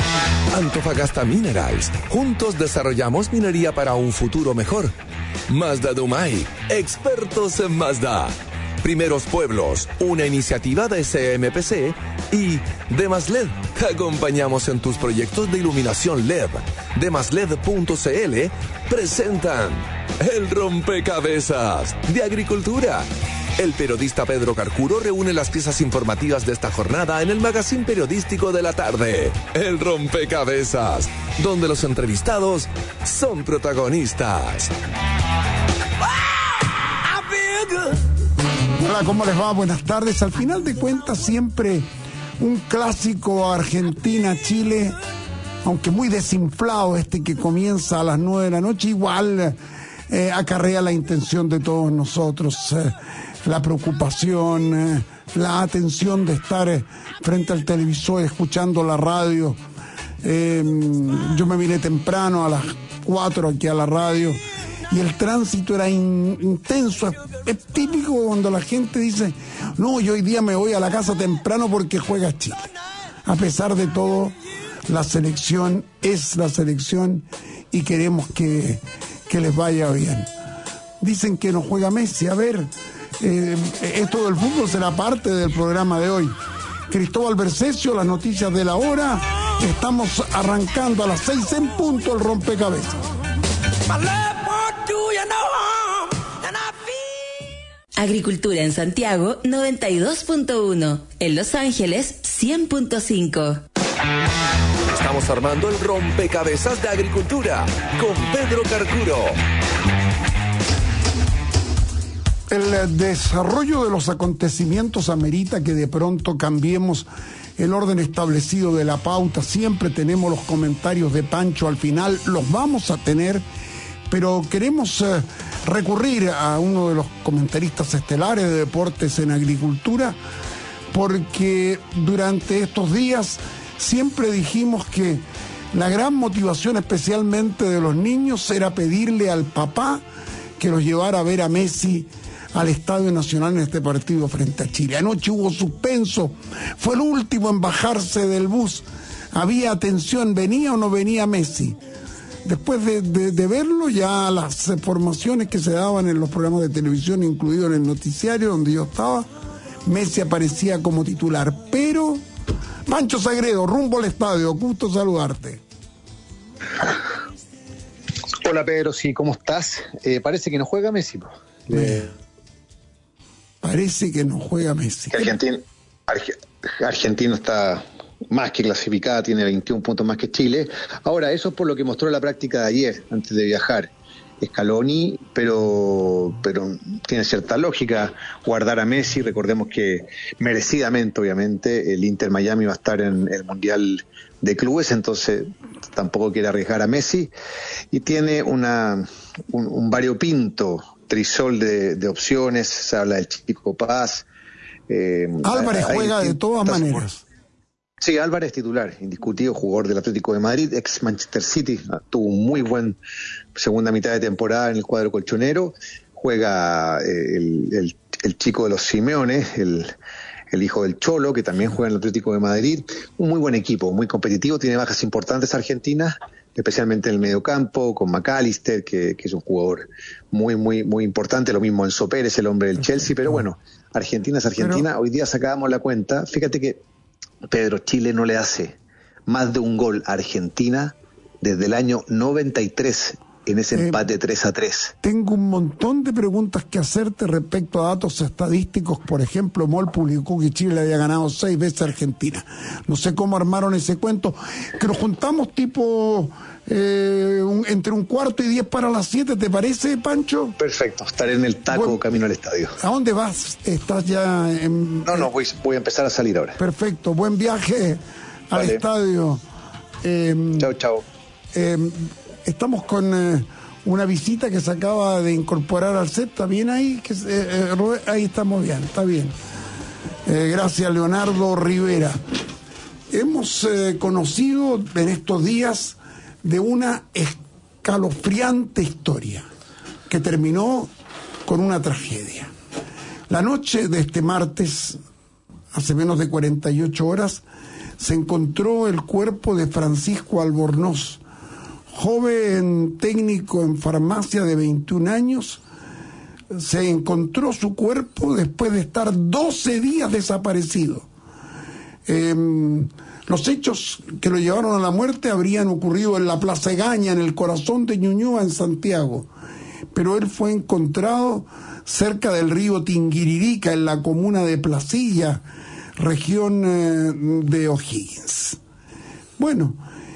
Antofagasta Minerals. Juntos desarrollamos minería para un futuro mejor. Mazda Dumay, expertos en Mazda. Primeros Pueblos, una iniciativa de CMPC y Demasled. Te acompañamos en tus proyectos de iluminación LED. Demasled.cl presentan El Rompecabezas de Agricultura. El periodista Pedro Carcuro reúne las piezas informativas de esta jornada en el magazine periodístico de la tarde, El Rompecabezas, donde los entrevistados son protagonistas. Hola, ¿cómo les va? Buenas tardes. Al final de cuentas, siempre un clásico Argentina-Chile, aunque muy desinflado que comienza a las 9 de la noche, igual acarrea la intención de todos nosotros, la preocupación, la atención de estar frente al televisor, escuchando la radio. Yo me vine temprano a las 4 aquí a la radio y el tránsito era intenso. Es típico cuando la gente dice, no, yo hoy día me voy a la casa temprano porque juega Chile. A pesar de todo, la selección es la selección y queremos que les vaya bien. Dicen que no juega Messi. A ver, esto del fútbol será parte del programa de hoy. Cristóbal Bercesio, las noticias de la hora. Estamos arrancando a las 6 en punto el rompecabezas. Agricultura en Santiago 92.1, en Los Ángeles 100.5. Estamos armando el rompecabezas de Agricultura con Pedro Carcuro. El desarrollo de los acontecimientos amerita que de pronto cambiemos el orden establecido de la pauta. Siempre tenemos los comentarios de Pancho al final, los vamos a tener, pero queremos recurrir a uno de los comentaristas estelares de deportes en agricultura, porque durante estos días siempre dijimos que la gran motivación, especialmente de los niños, era pedirle al papá que los llevara a ver a Messi al Estadio Nacional en este partido frente a Chile. Anoche hubo suspenso, fue el último en bajarse del bus, había atención, ¿venía o no venía Messi? Después de verlo, ya las formaciones que se daban en los programas de televisión, incluido en el noticiario donde yo estaba, Messi aparecía como titular. Pero, Pancho Sagredo, rumbo al estadio, gusto saludarte. Hola Pedro, sí, ¿cómo estás? Parece que no juega Messi. Parece que no juega Messi. Argentina está más que clasificada, tiene 21 puntos más que Chile. Ahora, eso es por lo que mostró la práctica de ayer, antes de viajar Scaloni, pero tiene cierta lógica guardar a Messi. Recordemos que merecidamente, obviamente, el Inter Miami va a estar en el Mundial de Clubes, entonces tampoco quiere arriesgar a Messi, y tiene un variopinto trisol de opciones. Se habla del Chico Paz. Álvarez juega de todas maneras. Sí, Álvarez titular, indiscutido, jugador del Atlético de Madrid, ex Manchester City, tuvo un muy buen segunda mitad de temporada en el cuadro colchonero. Juega el chico de los Simeones, el hijo del Cholo, que también juega en el Atlético de Madrid. Un muy buen equipo, muy competitivo, tiene bajas importantes Argentina, especialmente en el mediocampo, con McAllister, que es un jugador muy, muy, muy importante. Lo mismo Enzo Pérez, el hombre del Chelsea, pero bueno, Argentina es Argentina. Hoy día sacábamos la cuenta, fíjate que Pedro, Chile no le hace más de un gol a Argentina desde el año 93 en ese empate 3-3. Tengo un montón de preguntas que hacerte respecto a datos estadísticos. Por ejemplo, MOL publicó que Chile le había ganado 6 veces a Argentina. No sé cómo armaron ese cuento, que nos juntamos tipo entre 1:15 y 7, ¿te parece, Pancho? Perfecto, estaré en el taco camino al estadio. ¿A dónde vas? ¿Estás ya en...? No, voy a empezar a salir ahora. Perfecto, buen viaje al estadio. Chao. Estamos con una visita que se acaba de incorporar al set. ¿Está bien ahí? Ahí estamos bien, está bien. Gracias, Leonardo Rivera. Hemos conocido en estos días de una escalofriante historia que terminó con una tragedia. La noche de este martes, hace menos de 48 horas, se encontró el cuerpo de Francisco Albornoz, joven técnico en farmacia de 21 años. Se encontró su cuerpo después de estar 12 días desaparecido. Los hechos que lo llevaron a la muerte habrían ocurrido en la Plaza Egaña, en el corazón de Ñuñoa, en Santiago. Pero él fue encontrado cerca del río Tinguiririca, en la comuna de Placilla, región de O'Higgins. Bueno,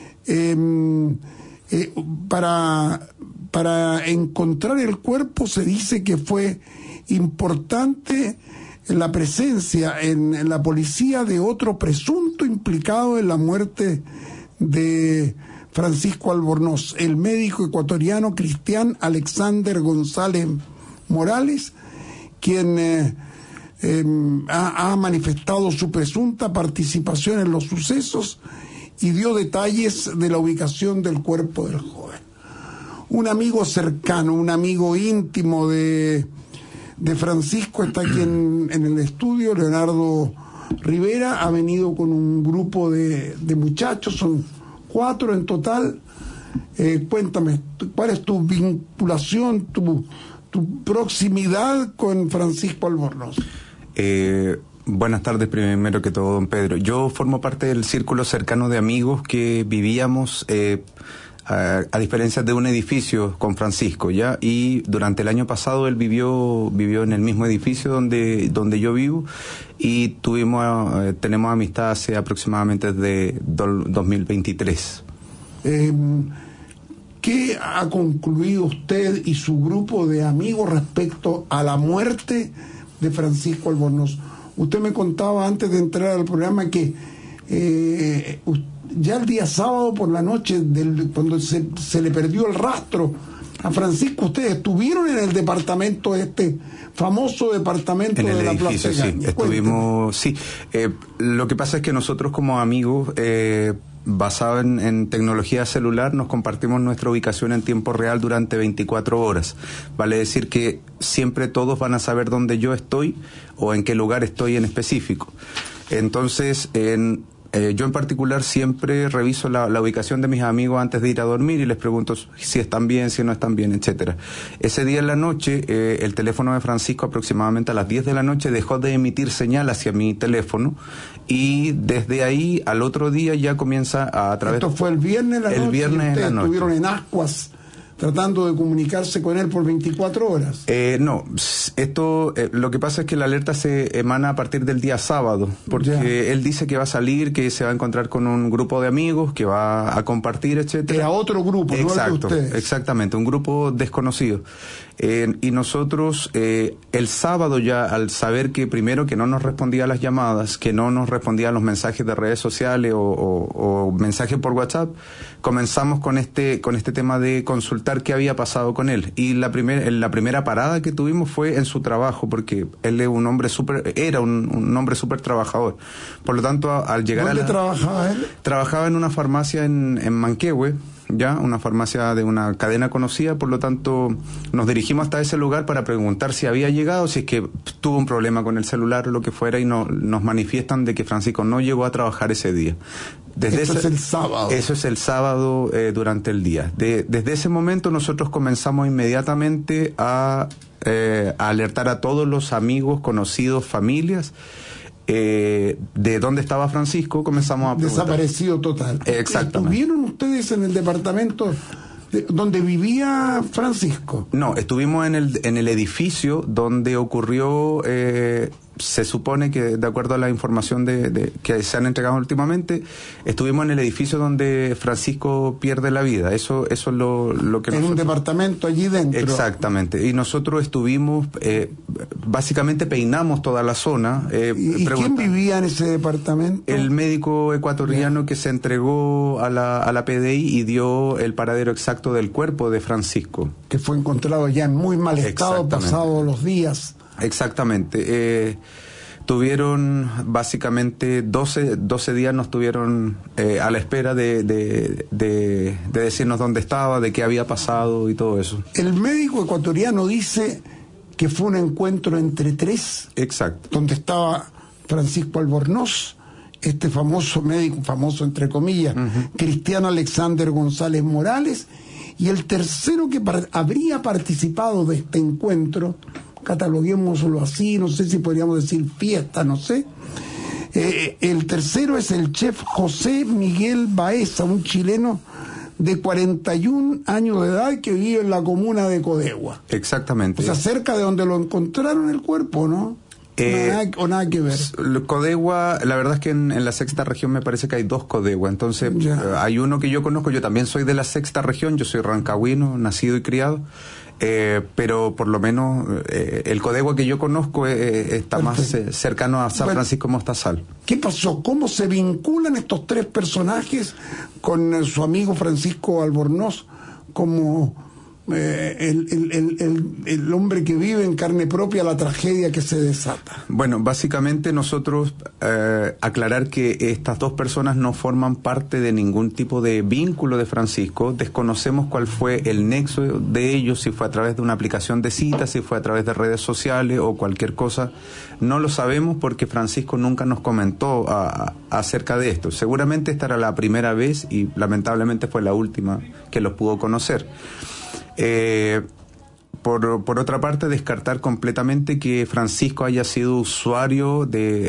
para encontrar el cuerpo se dice que fue importante la presencia en la policía de otro presunto implicado en la muerte de Francisco Albornoz, el médico ecuatoriano Cristian Alexander González Morales, quien ha manifestado su presunta participación en los sucesos y dio detalles de la ubicación del cuerpo del joven. Un amigo cercano, un amigo íntimo de Francisco está aquí en el estudio, Leonardo Rivera, ha venido con un grupo de muchachos, son 4 en total. Cuéntame, ¿cuál es tu vinculación, tu proximidad con Francisco Albornoz? Buenas tardes, primero que todo, don Pedro. Yo formo parte del círculo cercano de amigos que vivíamos a diferencia de un edificio con Francisco, ¿ya? Y durante el año pasado él vivió en el mismo edificio donde yo vivo, y tenemos amistad hace aproximadamente desde 2023. ¿Qué ha concluido usted y su grupo de amigos respecto a la muerte de Francisco Albornoz? Usted me contaba antes de entrar al programa que ya el día sábado por la noche, cuando se le perdió el rastro a Francisco, ustedes estuvieron en el departamento, famoso departamento en el de la edificio, Plaza sí, estuvimos, sí. Lo que pasa es que nosotros como amigos, basado en tecnología celular, nos compartimos nuestra ubicación en tiempo real durante 24 horas. Vale decir que siempre todos van a saber dónde yo estoy o en qué lugar estoy en específico. Entonces, yo en particular siempre reviso la ubicación de mis amigos antes de ir a dormir y les pregunto si están bien, si no están bien, etcétera. Ese día en la noche, el teléfono de Francisco aproximadamente a las 10 de la noche dejó de emitir señal hacia mi teléfono, y desde ahí al otro día ya comienza a través... Esto fue el viernes en la noche. El viernes en la noche. Estuvieron en Ascuas tratando de comunicarse con él por 24 horas. No, esto, lo que pasa es que la alerta se emana a partir del día sábado, porque él dice que va a salir, que se va a encontrar con un grupo de amigos, que va a compartir, etcétera. Era otro grupo, exacto, no el de ustedes. Exactamente, un grupo desconocido. Y nosotros, el sábado ya, al saber que primero que no nos respondía a las llamadas, que no nos respondía a los mensajes de redes sociales o mensajes por WhatsApp, comenzamos con este tema de consultar qué había pasado con él. Y la primera parada que tuvimos fue en su trabajo, porque él es un hombre era un hombre súper trabajador. Por lo tanto, al llegar ¿Dónde trabajaba él? Trabajaba en una farmacia en Manquehue, ya, una farmacia de una cadena conocida. Por lo tanto, nos dirigimos hasta ese lugar para preguntar si había llegado, si es que tuvo un problema con el celular o lo que fuera, y nos manifiestan de que Francisco no llegó a trabajar ese día. Eso es el sábado. Eso es el sábado durante el día. Desde ese momento nosotros comenzamos inmediatamente a alertar a todos los amigos, conocidos, familias, de dónde estaba Francisco. Comenzamos a preguntar. Desaparecido total. Exactamente. ¿Estuvieron ustedes en el departamento donde vivía Francisco? No, estuvimos en el edificio donde ocurrió, se supone que, de acuerdo a la información que se han entregado últimamente, estuvimos en el edificio donde Francisco pierde la vida. Eso es lo que en un departamento allí dentro. Exactamente. Y nosotros estuvimos, básicamente peinamos toda la zona. ¿Y quién vivía en ese departamento? El médico ecuatoriano que se entregó a la PDI y dio el paradero exacto del cuerpo de Francisco. Que fue encontrado ya en muy mal estado, pasados los días. Exactamente. Tuvieron básicamente 12 días, nos tuvieron a la espera de decirnos dónde estaba, de qué había pasado y todo eso. El médico ecuatoriano dice que fue un encuentro entre 3. Exacto. Donde estaba Francisco Albornoz este famoso médico, famoso entre comillas, Cristian Alexander González Morales, y el tercero que habría participado de este encuentro, cataloguémoslo así, no sé si podríamos decir fiesta, no sé. El tercero es el chef José Miguel Baeza, un chileno de 41 años de edad que vive en la comuna de Codegua. Exactamente. O sea, cerca de donde lo encontraron el cuerpo, ¿no? Nada que ver. Codegua, la verdad es que en la sexta región me parece que hay 2 Codegua, entonces hay uno que yo conozco, yo también soy de la sexta región, yo soy rancagüino, nacido y criado, pero por lo menos el Codegua que yo conozco está más cercano a San Francisco Mostazal. ¿Qué pasó? ¿Cómo se vinculan estos 3 personajes con su amigo Francisco Albornoz como el hombre que vive en carne propia la tragedia que se desata? Bueno, básicamente nosotros aclarar que estas 2 personas no forman parte de ningún tipo de vínculo de Francisco. Desconocemos cuál fue el nexo de ellos, si fue a través de una aplicación de citas, si fue a través de redes sociales o cualquier cosa. No lo sabemos porque Francisco nunca nos comentó acerca de esto. Seguramente esta era la primera vez y lamentablemente fue la última que los pudo conocer. Por otra parte, descartar completamente que Francisco haya sido usuario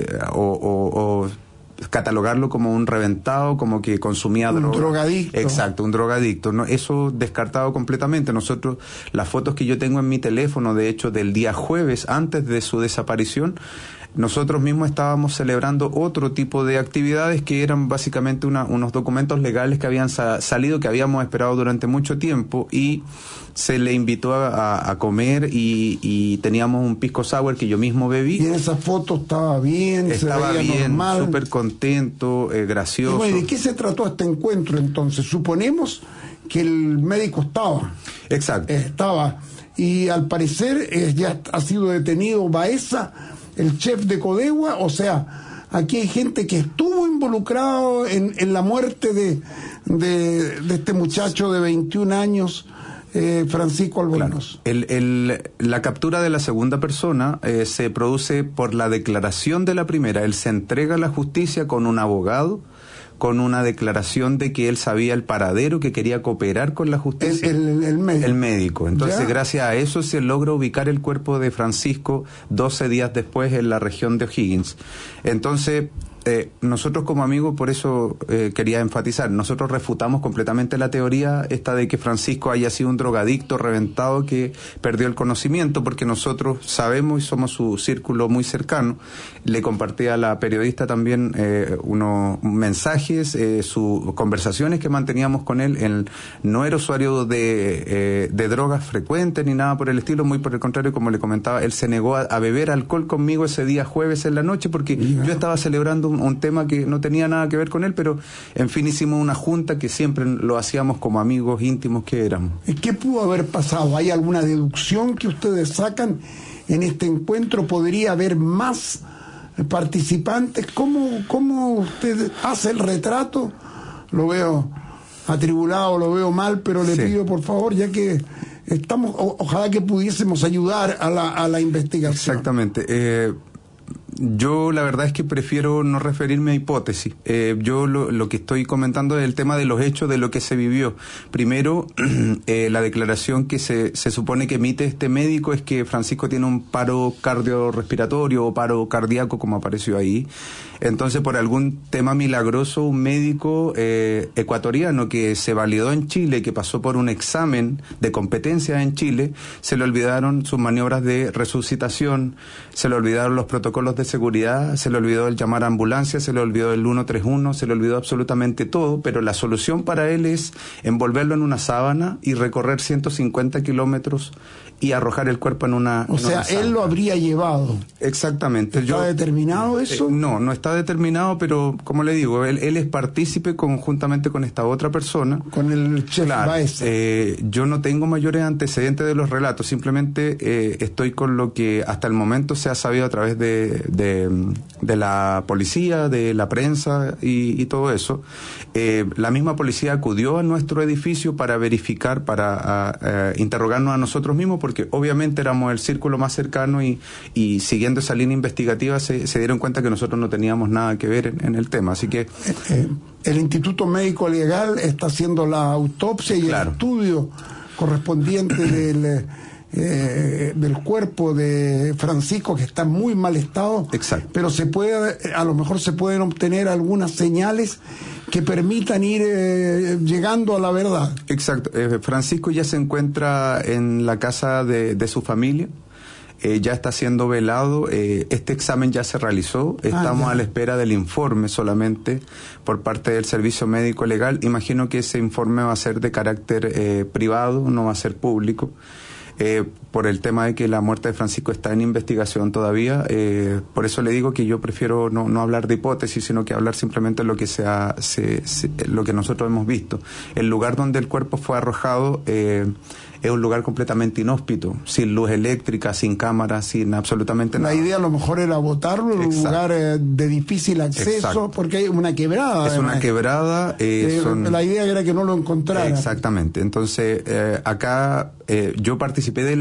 o catalogarlo como un reventado, como que consumía droga. Un drogadicto. Exacto, un drogadicto. ¿No? Eso descartado completamente. Nosotros, las fotos que yo tengo en mi teléfono, de hecho, del día jueves, antes de su desaparición, nosotros mismos estábamos celebrando otro tipo de actividades que eran básicamente unos documentos legales que habían salido, que habíamos esperado durante mucho tiempo, y se le invitó a comer y teníamos un pisco sour que yo mismo bebí. Y en esa foto estaba bien, estaba se veía bien, normal. súper contento, gracioso. Y bueno, ¿de qué se trató este encuentro entonces? Suponemos que el médico estaba. Exacto. Estaba. Y al parecer ya ha sido detenido Baeza, el chef de Codegua. O sea, aquí hay gente que estuvo involucrado en la muerte de este muchacho de 21 años, Francisco Albornoz. Claro. La captura de la segunda persona se produce por la declaración de la primera. Él se entrega a la justicia con un abogado, con una declaración de que él sabía el paradero, que quería cooperar con la justicia. El médico. El médico. Entonces, ¿Ya? Gracias a eso se logra ubicar el cuerpo de Francisco 12 días después en la región de O'Higgins. Entonces, nosotros como amigos, por eso quería enfatizar, nosotros refutamos completamente la teoría esta de que Francisco haya sido un drogadicto reventado que perdió el conocimiento, porque nosotros sabemos y somos su círculo muy cercano. Le compartí a la periodista también unos mensajes, sus conversaciones que manteníamos con él. Él no era usuario de drogas frecuentes ni nada por el estilo, muy por el contrario, como le comentaba, él se negó a beber alcohol conmigo ese día jueves en la noche, porque yo estaba celebrando un tema que no tenía nada que ver con él, pero en fin hicimos una junta que siempre lo hacíamos como amigos íntimos que éramos. ¿Qué pudo haber pasado? ¿Hay alguna deducción que ustedes sacan en este encuentro? ¿Podría haber más participantes? ¿Cómo usted hace el retrato? Lo veo atribulado, lo veo mal, pero le pido por favor, ya que estamos, ojalá que pudiésemos ayudar a la investigación. Exactamente. Yo la verdad es que prefiero no referirme a hipótesis. Yo lo que estoy comentando es el tema de los hechos, de lo que se vivió. Primero, la declaración que se supone que emite este médico es que Francisco tiene un paro cardiorrespiratorio o paro cardíaco, como apareció ahí. Entonces, por algún tema milagroso, un médico ecuatoriano que se validó en Chile, que pasó por un examen de competencia en Chile, se le olvidaron sus maniobras de resucitación, se le olvidaron los protocolos de seguridad, se le olvidó el llamar a ambulancia, se le olvidó el 131, se le olvidó absolutamente todo, pero la solución para él es envolverlo en una sábana y recorrer 150 kilómetros y arrojar el cuerpo en una... O sea, él lo habría llevado. Exactamente. ¿Está determinado eso? No está determinado, pero como le digo, él es partícipe conjuntamente con esta otra persona. Con el chef Baeza. Yo no tengo mayores antecedentes de los relatos, simplemente estoy con lo que hasta el momento se ha sabido a través de de la policía, de la prensa y todo eso. La misma policía acudió a nuestro edificio para verificar, para interrogarnos a nosotros mismos, porque obviamente éramos el círculo más cercano y siguiendo esa línea investigativa se dieron cuenta que nosotros no teníamos nada que ver en el tema. Así que el Instituto Médico Legal está haciendo la autopsia y claro, el estudio correspondiente del cuerpo de Francisco, que está en muy mal estado. Exacto. Pero a lo mejor se pueden obtener algunas señales que permitan ir llegando a la verdad. Exacto. Francisco ya se encuentra en la casa de su familia. Ya está siendo velado. Este examen ya se realizó. Estamos a la espera del informe solamente por parte del Servicio Médico Legal. Imagino que ese informe va a ser de carácter privado, no va a ser público. Por el tema de que la muerte de Francisco está en investigación todavía. Por eso le digo que yo prefiero no hablar de hipótesis, sino que hablar simplemente de lo que lo que nosotros hemos visto. El lugar donde el cuerpo fue arrojado es un lugar completamente inhóspito, sin luz eléctrica, sin cámaras, sin absolutamente nada. La idea a lo mejor era botarlo en un lugar de difícil acceso. Exacto. Porque hay una quebrada. Es una quebrada. La idea era que no lo encontraran. Exactamente. Entonces, acá yo participé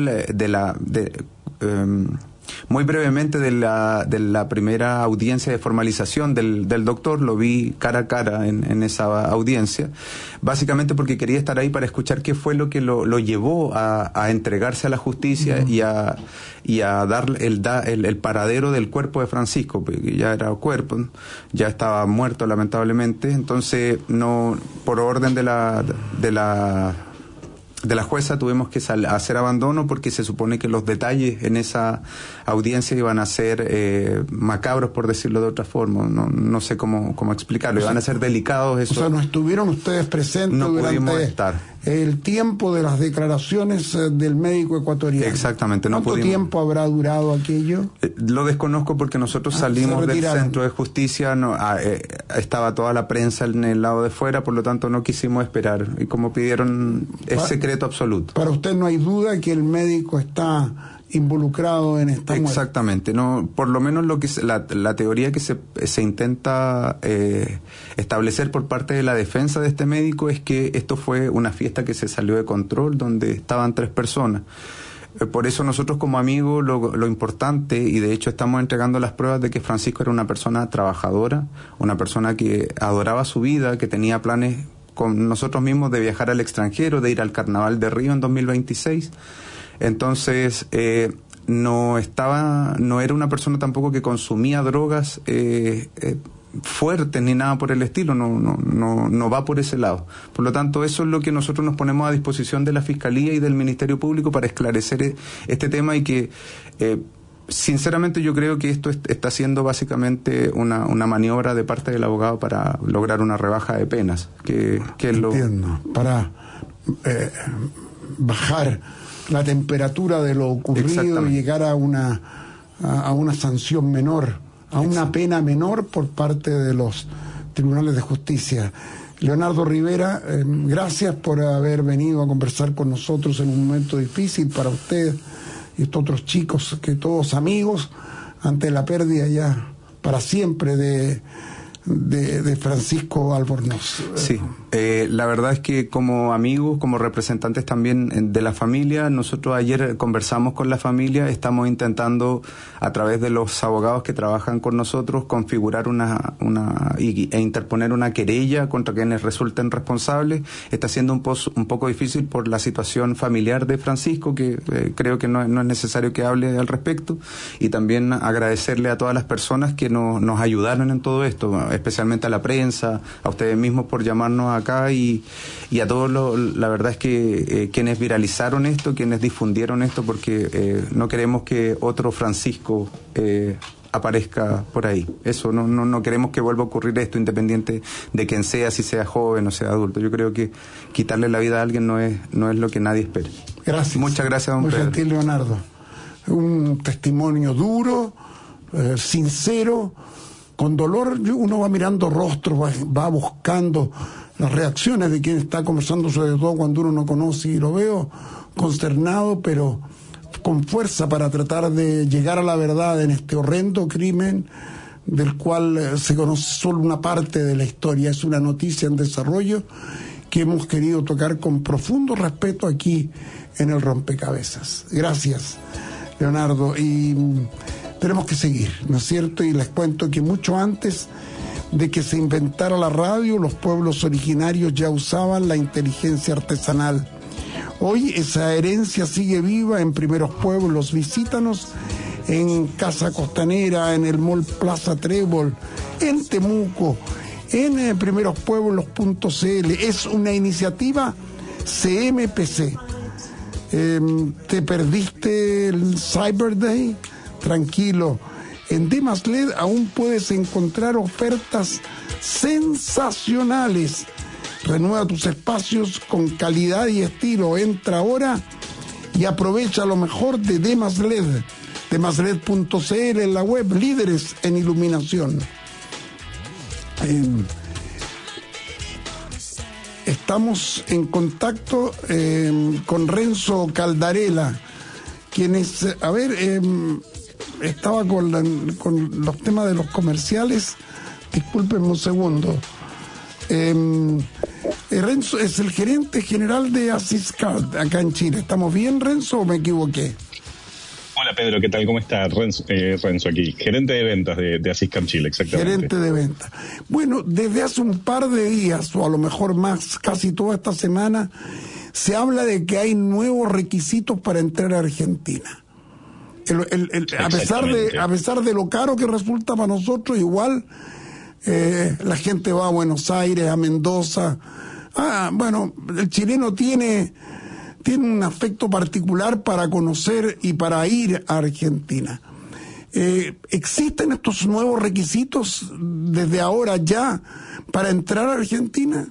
muy brevemente de la primera audiencia de formalización del doctor. Lo vi cara a cara en esa audiencia, básicamente porque quería estar ahí para escuchar qué fue lo que lo llevó a entregarse a la justicia y a dar el paradero del cuerpo de Francisco, porque ya era cuerpo, ya estaba muerto lamentablemente. Entonces, no, por orden de la jueza tuvimos que hacer abandono, porque se supone que los detalles en esa audiencia iban a ser macabros, por decirlo de otra forma. No sé cómo explicarlo. Iban a ser delicados. Eso. O sea, ¿no estuvieron ustedes presentes durante el tiempo de las declaraciones del médico ecuatoriano? Exactamente. ¿Cuánto tiempo habrá durado aquello? Lo desconozco, porque nosotros salimos del centro de justicia, estaba toda la prensa en el lado de fuera, por lo tanto no quisimos esperar. Y como pidieron, es secreto absoluto. Para usted no hay duda que el médico está involucrado en esta muerte. Exactamente. No, por lo menos la teoría que se intenta establecer por parte de la defensa de este médico es que esto fue una fiesta que se salió de control, donde estaban 3 personas. Por eso nosotros como amigos lo importante, y de hecho estamos entregando las pruebas de que Francisco era una persona trabajadora, una persona que adoraba su vida, que tenía planes con nosotros mismos de viajar al extranjero, de ir al Carnaval de Río en 2026. Entonces, no era una persona tampoco que consumía drogas fuertes ni nada por el estilo. No va por ese lado. Por lo tanto, eso es lo que nosotros nos ponemos a disposición de la Fiscalía y del Ministerio Público para esclarecer este tema, y que sinceramente yo creo que esto está siendo básicamente una maniobra de parte del abogado para lograr una rebaja de penas, que es lo... Entiendo. Para bajar la temperatura de lo ocurrido y llegar a una sanción menor, a una pena menor por parte de los tribunales de justicia. Leonardo Rivera, gracias por haber venido a conversar con nosotros en un momento difícil para usted y estos otros chicos, que todos amigos, ante la pérdida ya para siempre de Francisco Albornoz. Sí, la verdad es que como amigos, como representantes también de la familia, nosotros ayer conversamos con la familia, estamos intentando a través de los abogados que trabajan con nosotros configurar e interponer una querella contra quienes resulten responsables. Está siendo un poco difícil por la situación familiar de Francisco, que creo que no es necesario que hable al respecto, y también agradecerle a todas las personas que nos ayudaron en todo esto, especialmente a la prensa, a ustedes mismos por llamarnos acá, y a todos la verdad es que quienes viralizaron esto, quienes difundieron esto, porque no queremos que otro Francisco aparezca por ahí. Eso, no queremos que vuelva a ocurrir esto, independiente de quién sea, si sea joven o sea adulto. Yo creo que quitarle la vida a alguien no es lo que nadie espera. Gracias. Muchas gracias, don Pedro. Muy gentil, Leonardo. Un testimonio duro, sincero, con dolor. Uno va mirando rostros, va buscando las reacciones de quien está conversando, sobre todo cuando uno no conoce, y lo veo consternado, pero con fuerza para tratar de llegar a la verdad en este horrendo crimen del cual se conoce solo una parte de la historia. Es una noticia en desarrollo que hemos querido tocar con profundo respeto aquí en el Rompecabezas. Gracias, Leonardo. Y tenemos que seguir, ¿no es cierto? Y les cuento que mucho antes de que se inventara la radio, los pueblos originarios ya usaban la inteligencia artesanal. Hoy esa herencia sigue viva en Primeros Pueblos. Visítanos en Casa Costanera, en el Mall Plaza Trébol, en Temuco, en primerospueblos.cl. Es una iniciativa CMPC. ¿Te perdiste el Cyber Day? Tranquilo. En D+LED aún puedes encontrar ofertas sensacionales. Renueva tus espacios con calidad y estilo. Entra ahora y aprovecha lo mejor de D+LED. D+LED.cl en la web, líderes en iluminación. Estamos en contacto con Renzo Caldarela, quien es, estaba con los temas de los comerciales. Discúlpenme un segundo. Renzo es el gerente general de Asiscard acá en Chile. ¿Estamos bien, Renzo, o me equivoqué? Hola Pedro, ¿qué tal? ¿Cómo estás? Renzo aquí, gerente de ventas de Asiscard Chile, exactamente. Gerente de ventas. Bueno, desde hace un par de días, o a lo mejor más, casi toda esta semana, se habla de que hay nuevos requisitos para entrar a Argentina. A pesar de lo caro que resulta para nosotros, igual la gente va a Buenos Aires, a Mendoza. Bueno, el chileno tiene un afecto particular para conocer y para ir a Argentina. ¿Existen estos nuevos requisitos desde ahora ya para entrar a Argentina?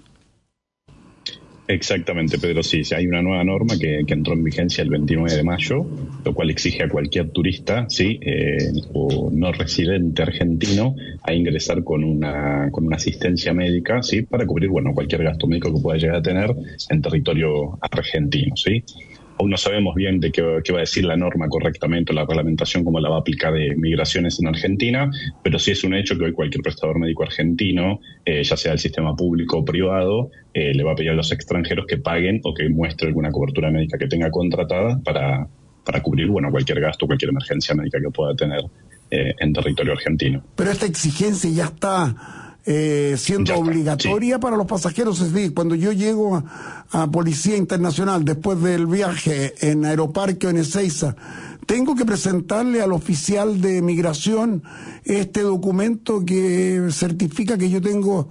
Exactamente, Pedro, sí. Hay una nueva norma que entró en vigencia el 29 de mayo, lo cual exige a cualquier turista, ¿sí? O no residente argentino a ingresar con una asistencia médica, ¿sí? Para cubrir, cualquier gasto médico que pueda llegar a tener en territorio argentino, ¿sí? Aún no sabemos bien de qué va a decir la norma correctamente, la reglamentación, cómo la va a aplicar de migraciones en Argentina, pero sí es un hecho que hoy cualquier prestador médico argentino, ya sea del sistema público o privado, le va a pedir a los extranjeros que paguen o que muestre alguna cobertura médica que tenga contratada para cubrir cualquier gasto, cualquier emergencia médica que pueda tener en territorio argentino. Pero esta exigencia ya está siendo obligatoria, sí, para los pasajeros. Es decir, cuando yo llego a Policía Internacional después del viaje en Aeroparque o en Ezeiza, ¿tengo que presentarle al oficial de migración este documento que certifica que yo tengo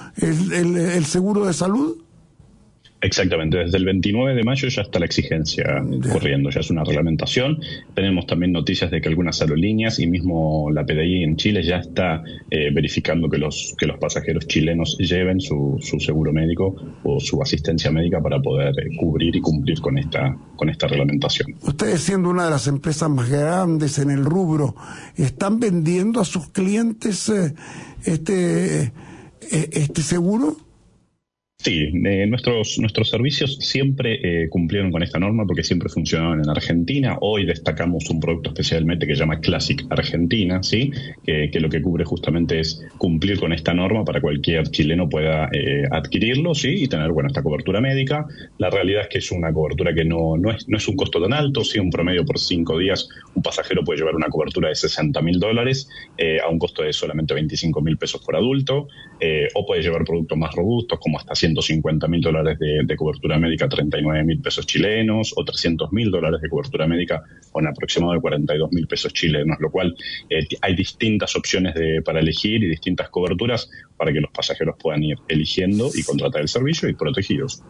el seguro de salud? Exactamente, desde el 29 de mayo ya está la exigencia corriendo, ya es una reglamentación. Tenemos también noticias de que algunas aerolíneas y mismo la PDI en Chile ya está verificando que los pasajeros chilenos lleven su seguro médico o su asistencia médica para poder cubrir y cumplir con esta reglamentación. Ustedes, siendo una de las empresas más grandes en el rubro, ¿están vendiendo a sus clientes este seguro? Sí, nuestros servicios siempre cumplieron con esta norma porque siempre funcionaron en Argentina. Hoy destacamos un producto especialmente que se llama Classic Argentina, ¿sí? Que lo que cubre justamente es cumplir con esta norma para cualquier chileno pueda adquirirlo, ¿sí? Y tener esta cobertura médica. La realidad es que es una cobertura que no es un costo tan alto, ¿sí? Un promedio por 5 días un pasajero puede llevar una cobertura de $60.000 a un costo de solamente $25.000 por adulto, o puede llevar productos más robustos como hasta $150.000 de cobertura médica, $39.000 chilenos, o $300.000 de cobertura médica con aproximado de $42.000 chilenos, lo cual hay distintas opciones para elegir y distintas coberturas para que los pasajeros puedan ir eligiendo y contratar el servicio y protegidos.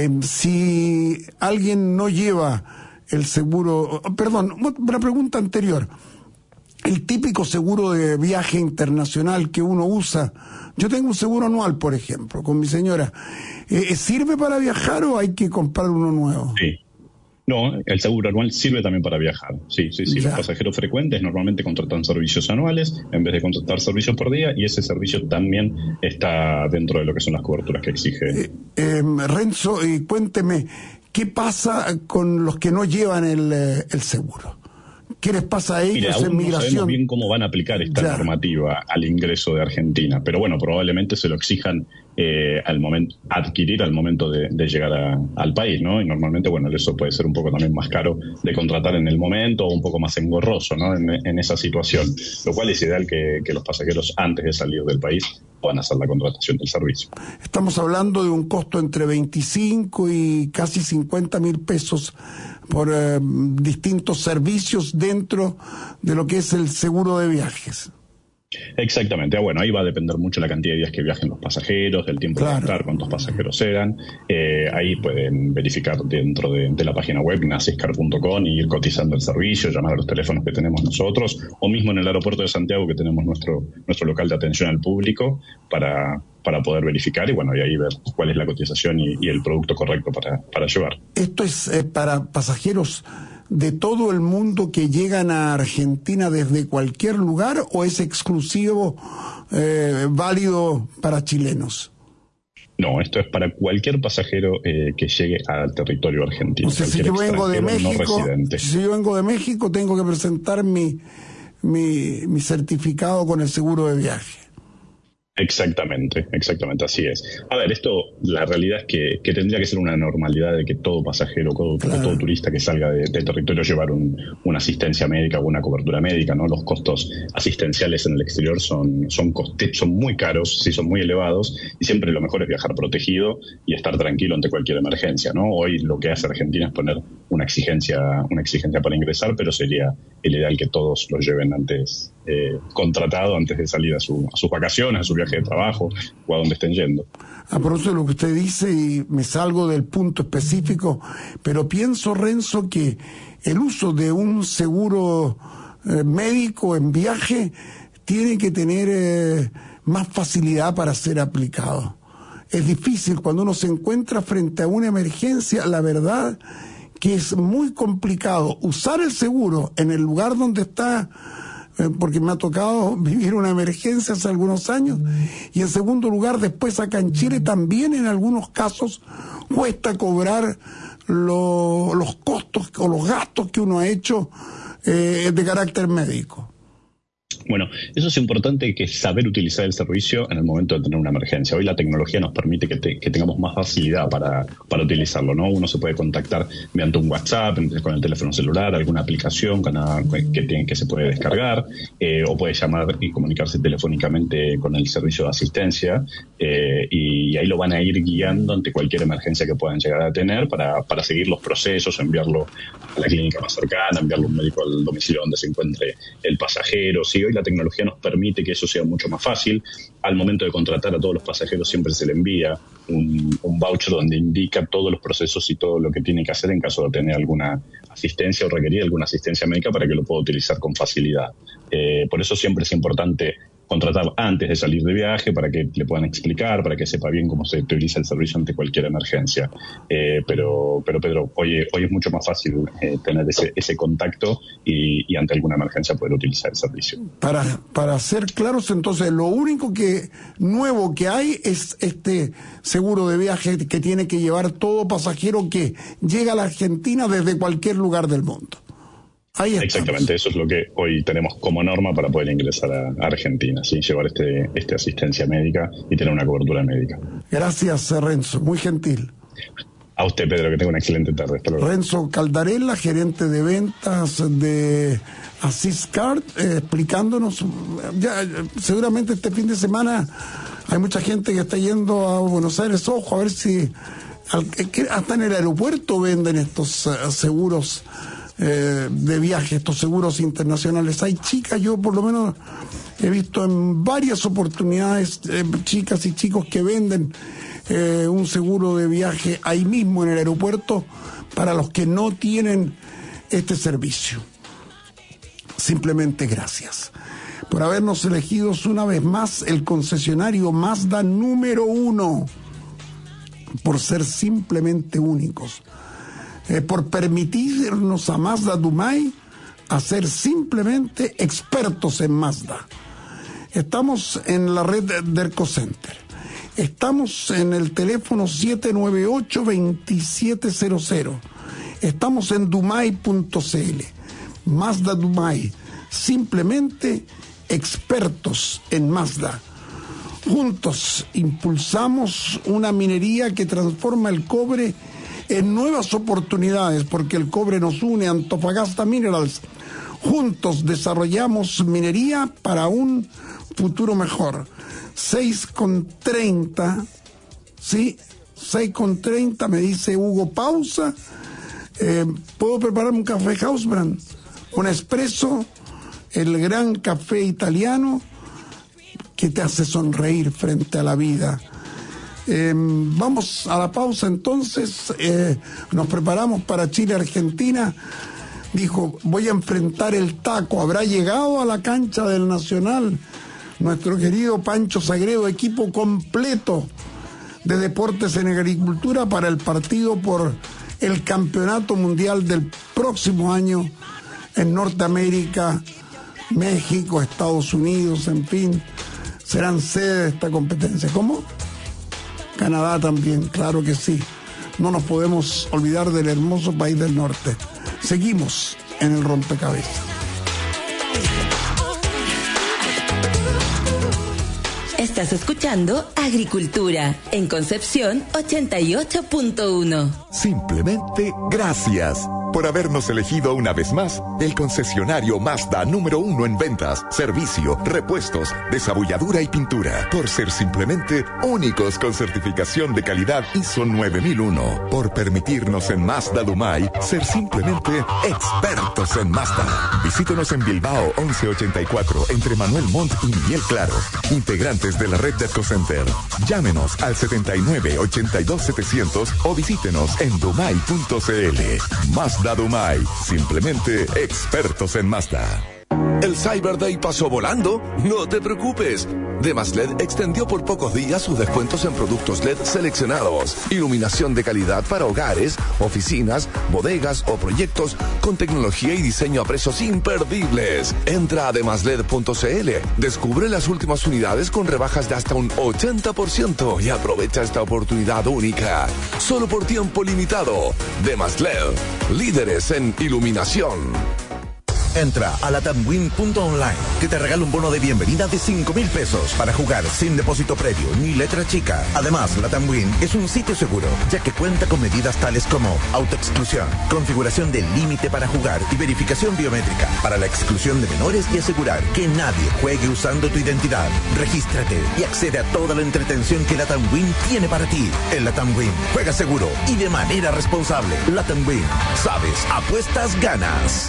Si alguien no lleva el seguro, una pregunta anterior. El típico seguro de viaje internacional que uno usa, yo tengo un seguro anual, por ejemplo, con mi señora, ¿sirve para viajar o hay que comprar uno nuevo? Sí. No, el seguro anual sirve también para viajar. Sí. Los pasajeros frecuentes normalmente contratan servicios anuales en vez de contratar servicios por día, y ese servicio también está dentro de lo que son las coberturas que exige. Renzo, cuénteme, ¿qué pasa con los que no llevan el seguro? ¿Qué les pasa a ellos en migración? No sabemos bien cómo van a aplicar esta normativa al ingreso de Argentina, pero bueno, probablemente se lo exijan al momento de llegar al país, ¿no? Y normalmente, bueno, eso puede ser un poco también más caro de contratar en el momento o un poco más engorroso, ¿no? En esa situación, lo cual es ideal que los pasajeros antes de salir del país puedan hacer la contratación del servicio. Estamos hablando de un costo entre 25 y casi 50 mil pesos por distintos servicios dentro de lo que es el seguro de viajes. Exactamente. Bueno, ahí va a depender mucho la cantidad de días que viajen los pasajeros, del tiempo de estar, cuántos pasajeros eran. Ahí pueden verificar dentro de la página web nasiscar.com y ir cotizando el servicio, llamar a los teléfonos que tenemos nosotros, o mismo en el aeropuerto de Santiago, que tenemos nuestro local de atención al público para poder verificar y bueno, y ahí ver cuál es la cotización y el producto correcto para llevar. ¿Esto es para pasajeros de todo el mundo que llegan a Argentina desde cualquier lugar o es exclusivo, válido para chilenos? No, esto es para cualquier pasajero que llegue al territorio argentino. O sea, si yo vengo de México, tengo que presentar mi certificado con el seguro de viaje. Exactamente, así es. A ver, la realidad es que tendría que ser una normalidad de que todo pasajero, todo turista que salga del territorio llevar una asistencia médica o una cobertura médica, ¿no? Los costos asistenciales en el exterior son muy caros, sí, son muy elevados, y siempre lo mejor es viajar protegido y estar tranquilo ante cualquier emergencia, ¿no? Hoy lo que hace Argentina es poner una exigencia para ingresar, pero sería el ideal que todos lo lleven antes, contratado antes de salir a sus vacaciones, a su viaje de trabajo o a donde estén yendo. A propósito de lo que usted dice, y me salgo del punto específico, pero pienso, Renzo, que el uso de un seguro médico en viaje tiene que tener más facilidad para ser aplicado. Es difícil cuando uno se encuentra frente a una emergencia, la verdad que es muy complicado usar el seguro en el lugar donde está, porque me ha tocado vivir una emergencia hace algunos años, y en segundo lugar, después acá en Chile también en algunos casos cuesta cobrar los costos o los gastos que uno ha hecho de carácter médico. Bueno, eso es importante, que saber utilizar el servicio en el momento de tener una emergencia. Hoy la tecnología nos permite que tengamos más facilidad para utilizarlo, ¿no? Uno se puede contactar mediante un WhatsApp, con el teléfono celular, alguna aplicación que se puede descargar, o puede llamar y comunicarse telefónicamente con el servicio de asistencia, y ahí lo van a ir guiando ante cualquier emergencia que puedan llegar a tener para seguir los procesos, enviarlo a la clínica más cercana, enviarlo a un médico al domicilio donde se encuentre el pasajero. Sí, hoy la tecnología nos permite que eso sea mucho más fácil. Al momento de contratar a todos los pasajeros siempre se le envía un voucher donde indica todos los procesos y todo lo que tiene que hacer en caso de tener alguna asistencia o requerir alguna asistencia médica para que lo pueda utilizar con facilidad. Por eso siempre es importante contratar antes de salir de viaje para que le puedan explicar, para que sepa bien cómo se utiliza el servicio ante cualquier emergencia. Pero Pedro, hoy es mucho más fácil tener ese contacto y ante alguna emergencia poder utilizar el servicio. Para ser claros, entonces, lo único nuevo que hay es este seguro de viaje que tiene que llevar todo pasajero que llega a la Argentina desde cualquier lugar del mundo. Exactamente, eso es lo que hoy tenemos como norma para poder ingresar a Argentina, ¿sí? Llevar esta asistencia médica y tener una cobertura médica. Gracias, Renzo, muy gentil. A usted, Pedro, que tenga una excelente tarde. Hasta luego. Renzo Caldarella, gerente de ventas de Asiscar, explicándonos. Seguramente este fin de semana hay mucha gente que está yendo a Buenos Aires, ojo, a ver si hasta en el aeropuerto venden estos seguros de viaje, estos seguros internacionales. Hay chicas, yo por lo menos he visto en varias oportunidades chicas y chicos que venden un seguro de viaje ahí mismo en el aeropuerto para los que no tienen este servicio. Simplemente gracias por habernos elegido una vez más el concesionario Mazda número 1, por ser simplemente únicos, por permitirnos a Mazda Dumay a ser simplemente expertos en Mazda. Estamos en la red de Ercocenter Estamos en el teléfono 798-2700. Estamos en dumay.cl. Mazda Dumay. Simplemente expertos en Mazda. Juntos impulsamos una minería que transforma el cobre en nuevas oportunidades, porque el cobre nos une. Antofagasta Minerals. Juntos desarrollamos minería para un futuro mejor. 6:30, sí, 6:30 me dice Hugo, pausa. ¿Puedo prepararme un café Hausbrand? Un espresso, el gran café italiano que te hace sonreír frente a la vida. Vamos a la pausa entonces. Nos preparamos para Chile-Argentina. Dijo, voy a enfrentar el taco. ¿Habrá llegado a la cancha del Nacional nuestro querido Pancho Sagredo, equipo completo de Deportes en Agricultura para el partido por el Campeonato Mundial del próximo año en Norteamérica, México, Estados Unidos, en fin, serán sede de esta competencia? ¿Cómo? Canadá también, claro que sí. No nos podemos olvidar del hermoso país del norte. Seguimos en el rompecabezas. Estás escuchando Agricultura en Concepción 88.1. Simplemente gracias por habernos elegido una vez más el concesionario Mazda número 1 en ventas, servicio, repuestos, desabulladura y pintura. Por ser simplemente únicos con certificación de calidad ISO 9001. Por permitirnos en Mazda Dumay ser simplemente expertos en Mazda. Visítenos en Bilbao 1184 entre Manuel Montt y Miguel Claro. Integrantes de la red de EcoCenter. Llámenos al 79-82-700 o visítenos en dumay.cl. Mazda Dumay, simplemente expertos en Mazda. ¿El Cyber Day pasó volando? No te preocupes. Demasled extendió por pocos días sus descuentos en productos LED seleccionados. Iluminación de calidad para hogares, oficinas, bodegas o proyectos con tecnología y diseño a precios imperdibles. Entra a demasled.cl, descubre las últimas unidades con rebajas de hasta un 80% y aprovecha esta oportunidad única. Solo por tiempo limitado. Demasled, líderes en iluminación. Entra a latamwin.online, que te regala un bono de bienvenida de 5,000 pesos para jugar sin depósito previo ni letra chica. Además, Latamwin es un sitio seguro, ya que cuenta con medidas tales como autoexclusión, configuración del límite para jugar y verificación biométrica para la exclusión de menores y asegurar que nadie juegue usando tu identidad. Regístrate y accede a toda la entretención que Latamwin tiene para ti. En Latamwin, juega seguro y de manera responsable. Latamwin, sabes, apuestas, ganas.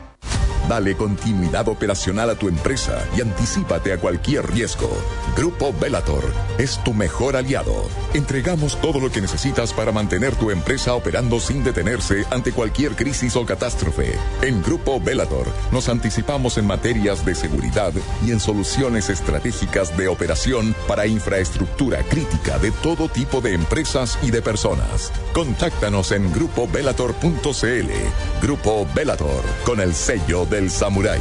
Dale continuidad operacional a tu empresa y anticípate a cualquier riesgo. Grupo Bellator es tu mejor aliado. Entregamos todo lo que necesitas para mantener tu empresa operando sin detenerse ante cualquier crisis o catástrofe. En Grupo Bellator nos anticipamos en materias de seguridad y en soluciones estratégicas de operación para infraestructura crítica de todo tipo de empresas y de personas. Contáctanos en grupobellator.cl. Grupo Bellator, con el sello del samurái.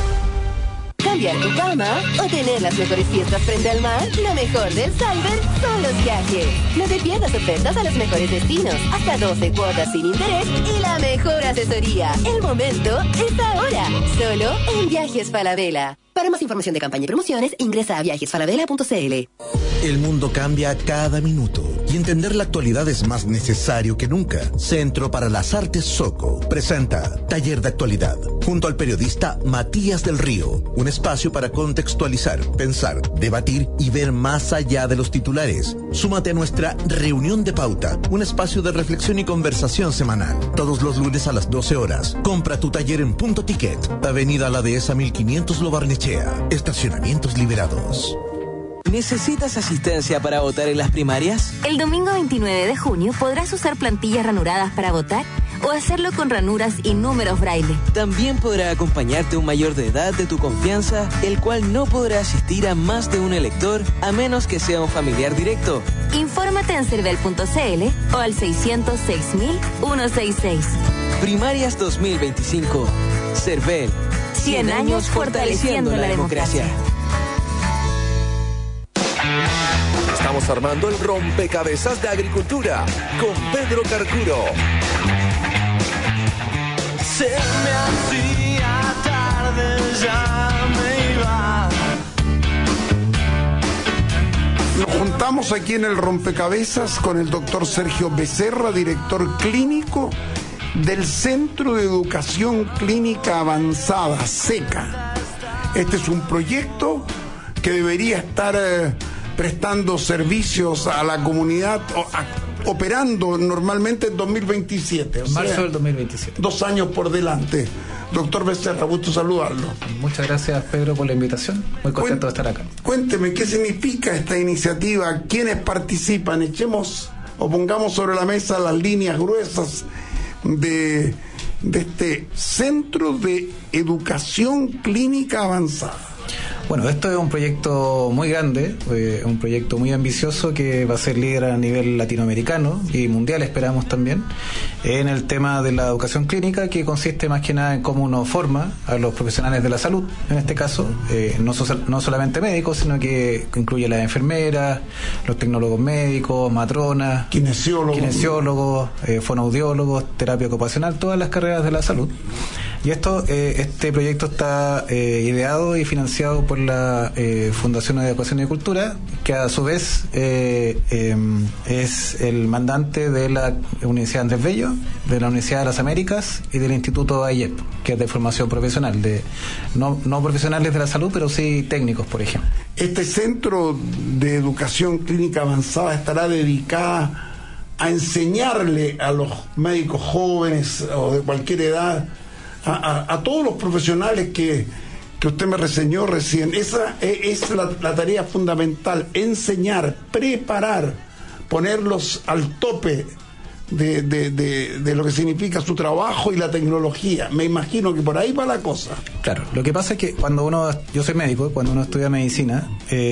Cambiar tu cama o tener las mejores fiestas frente al mar. Lo mejor del Cyber son los viajes. No te pierdas ofertas a los mejores destinos, hasta 12 cuotas sin interés y la mejor asesoría. El momento es ahora, solo en Viajes Falabella. Para más información de campaña y promociones, ingresa a viajesfalabella.cl. El mundo cambia cada minuto y entender la actualidad es más necesario que nunca. Centro para las Artes Soco presenta Taller de Actualidad junto al periodista Matías del Río. Un espacio para contextualizar, pensar, debatir y ver más allá de los titulares. Súmate a nuestra reunión de pauta, un espacio de reflexión y conversación semanal. Todos los lunes a las 12 horas. Compra tu taller en Punto Ticket, Avenida La Dehesa 1500 Lo Barnechea. Estacionamientos liberados. ¿Necesitas asistencia para votar en las primarias? El domingo 29 de junio podrás usar plantillas ranuradas para votar o hacerlo con ranuras y números braille. También podrá acompañarte un mayor de edad de tu confianza, el cual no podrá asistir a más de un elector a menos que sea un familiar directo. Infórmate en cervel.cl o al 606.166. Primarias 2025. Cervel. 100 años fortaleciendo la democracia. Estamos Estamos armando el rompecabezas de agricultura con Pedro Carcuro. Se me hacía tarde, ya me iba. Nos juntamos aquí en el rompecabezas con el doctor Sergio Becerra, director clínico del Centro de Educación Clínica Avanzada, SECA. Este es un proyecto que debería estar prestando servicios a la comunidad, operando normalmente en 2027. Marzo del 2027. 2 años por delante. Doctor Becerra, gusto saludarlo. Muchas gracias, Pedro, por la invitación. Muy contento de estar acá. Cuénteme, ¿qué significa esta iniciativa? ¿Quiénes participan? Echemos o pongamos sobre la mesa las líneas gruesas de este Centro de Educación Clínica Avanzada. Bueno, esto es un proyecto muy grande, un proyecto muy ambicioso que va a ser líder a nivel latinoamericano y mundial, esperamos también, en el tema de la educación clínica, que consiste más que nada en cómo uno forma a los profesionales de la salud, en este caso, no solamente médicos, sino que incluye a las enfermeras, los tecnólogos médicos, matronas, kinesiólogos, fonoaudiólogos, terapia ocupacional, todas las carreras de la salud. Y este proyecto está ideado y financiado por la Fundación de Educación y Cultura, que a su vez es el mandante de la Universidad Andrés Bello, de la Universidad de las Américas y del Instituto AIEP, que es de formación profesional, no profesionales de la salud, pero sí técnicos, por ejemplo. Este Centro de Educación Clínica Avanzada estará dedicada a enseñarle a los médicos jóvenes o de cualquier edad, a todos los profesionales que usted me reseñó recién. Esa es la tarea fundamental: enseñar, preparar, ponerlos al tope de lo que significa su trabajo y la tecnología. Me imagino que por ahí va la cosa. Claro, lo que pasa es que yo soy médico, cuando uno estudia medicina,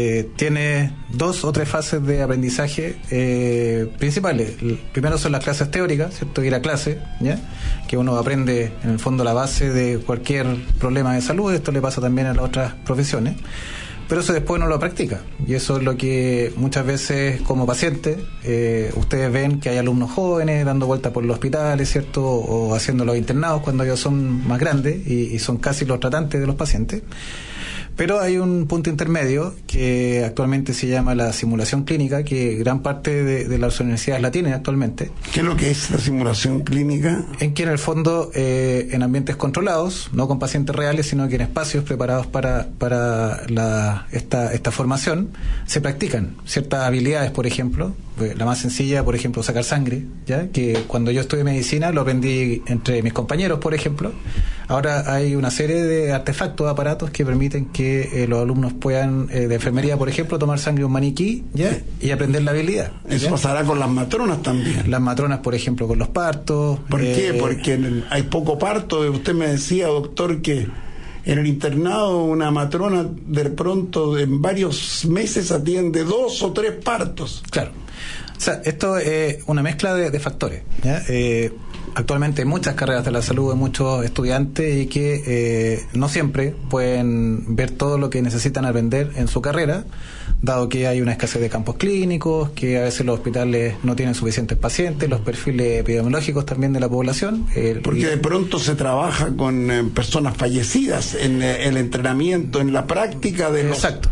tiene 2 o 3 fases de aprendizaje principales. Primero son las clases teóricas, ¿cierto? Ir a clase, ¿ya? Que uno aprende en el fondo la base de cualquier problema de salud. Esto le pasa también a las otras profesiones. Pero eso después no lo practica, y eso es lo que muchas veces como paciente ustedes ven que hay alumnos jóvenes dando vueltas por los hospitales, ¿cierto? O haciendo los internados cuando ellos son más grandes y son casi los tratantes de los pacientes. Pero hay un punto intermedio que actualmente se llama la simulación clínica, que gran parte de las universidades la tienen actualmente. ¿Qué es lo que es la simulación clínica? En que en el fondo, en ambientes controlados, no con pacientes reales, sino que en espacios preparados para esta formación, se practican ciertas habilidades, por ejemplo. La más sencilla, por ejemplo, sacar sangre, ¿ya? Que cuando yo estudié medicina lo aprendí entre mis compañeros, por ejemplo. Ahora hay una serie de artefactos, aparatos que permiten que los alumnos puedan, de enfermería, por ejemplo, tomar sangre de un maniquí, ¿ya? Y aprender la habilidad. Eso pasará con las matronas también. Las matronas, por ejemplo, con los partos. ¿Por qué? Porque hay poco parto. Usted me decía, doctor, que en el internado una matrona de pronto en varios meses atiende 2 o 3 partos. Claro. O sea, esto es una mezcla de factores, ¿ya? Actualmente hay muchas carreras de la salud, hay muchos estudiantes y que no siempre pueden ver todo lo que necesitan aprender en su carrera, dado que hay una escasez de campos clínicos, que a veces los hospitales no tienen suficientes pacientes, los perfiles epidemiológicos también de la población. Porque de pronto se trabaja con personas fallecidas en el entrenamiento, en la práctica de exacto.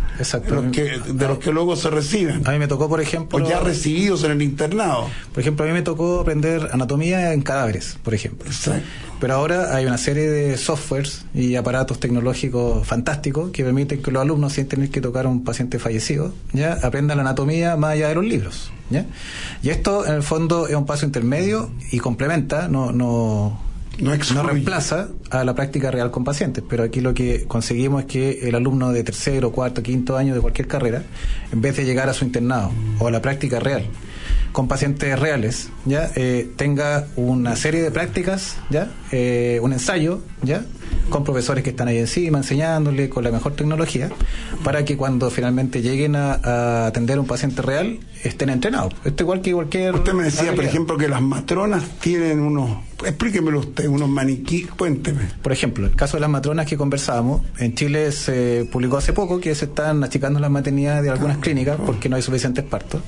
de los que luego se reciben. A mí me tocó, por ejemplo... O ya recibidos en el internado. Por ejemplo, a mí me tocó aprender anatomía en cadáveres, por ejemplo. Exacto. Pero ahora hay una serie de softwares y aparatos tecnológicos fantásticos que permiten que los alumnos, sin tener que tocar a un paciente fallecido, ya aprendan la anatomía más allá de los libros, ¿ya? Y esto, en el fondo, es un paso intermedio y complementa, no reemplaza a la práctica real con pacientes, pero aquí lo que conseguimos es que el alumno de 3º, 4º, 5º año de cualquier carrera, en vez de llegar a su internado o a la práctica real con pacientes reales, ya tenga una serie de prácticas, ya un ensayo, ya con profesores que están ahí encima, enseñándole con la mejor tecnología, para que cuando finalmente lleguen a atender a un paciente real, estén entrenados. Esto igual que cualquier... Usted me decía, por ejemplo, que las matronas tienen explíquemelo usted, unos maniquí, cuénteme. Por ejemplo, el caso de las matronas que conversábamos, en Chile se publicó hace poco que se están achicando las maternidades de algunas clínicas porque no hay suficientes partos.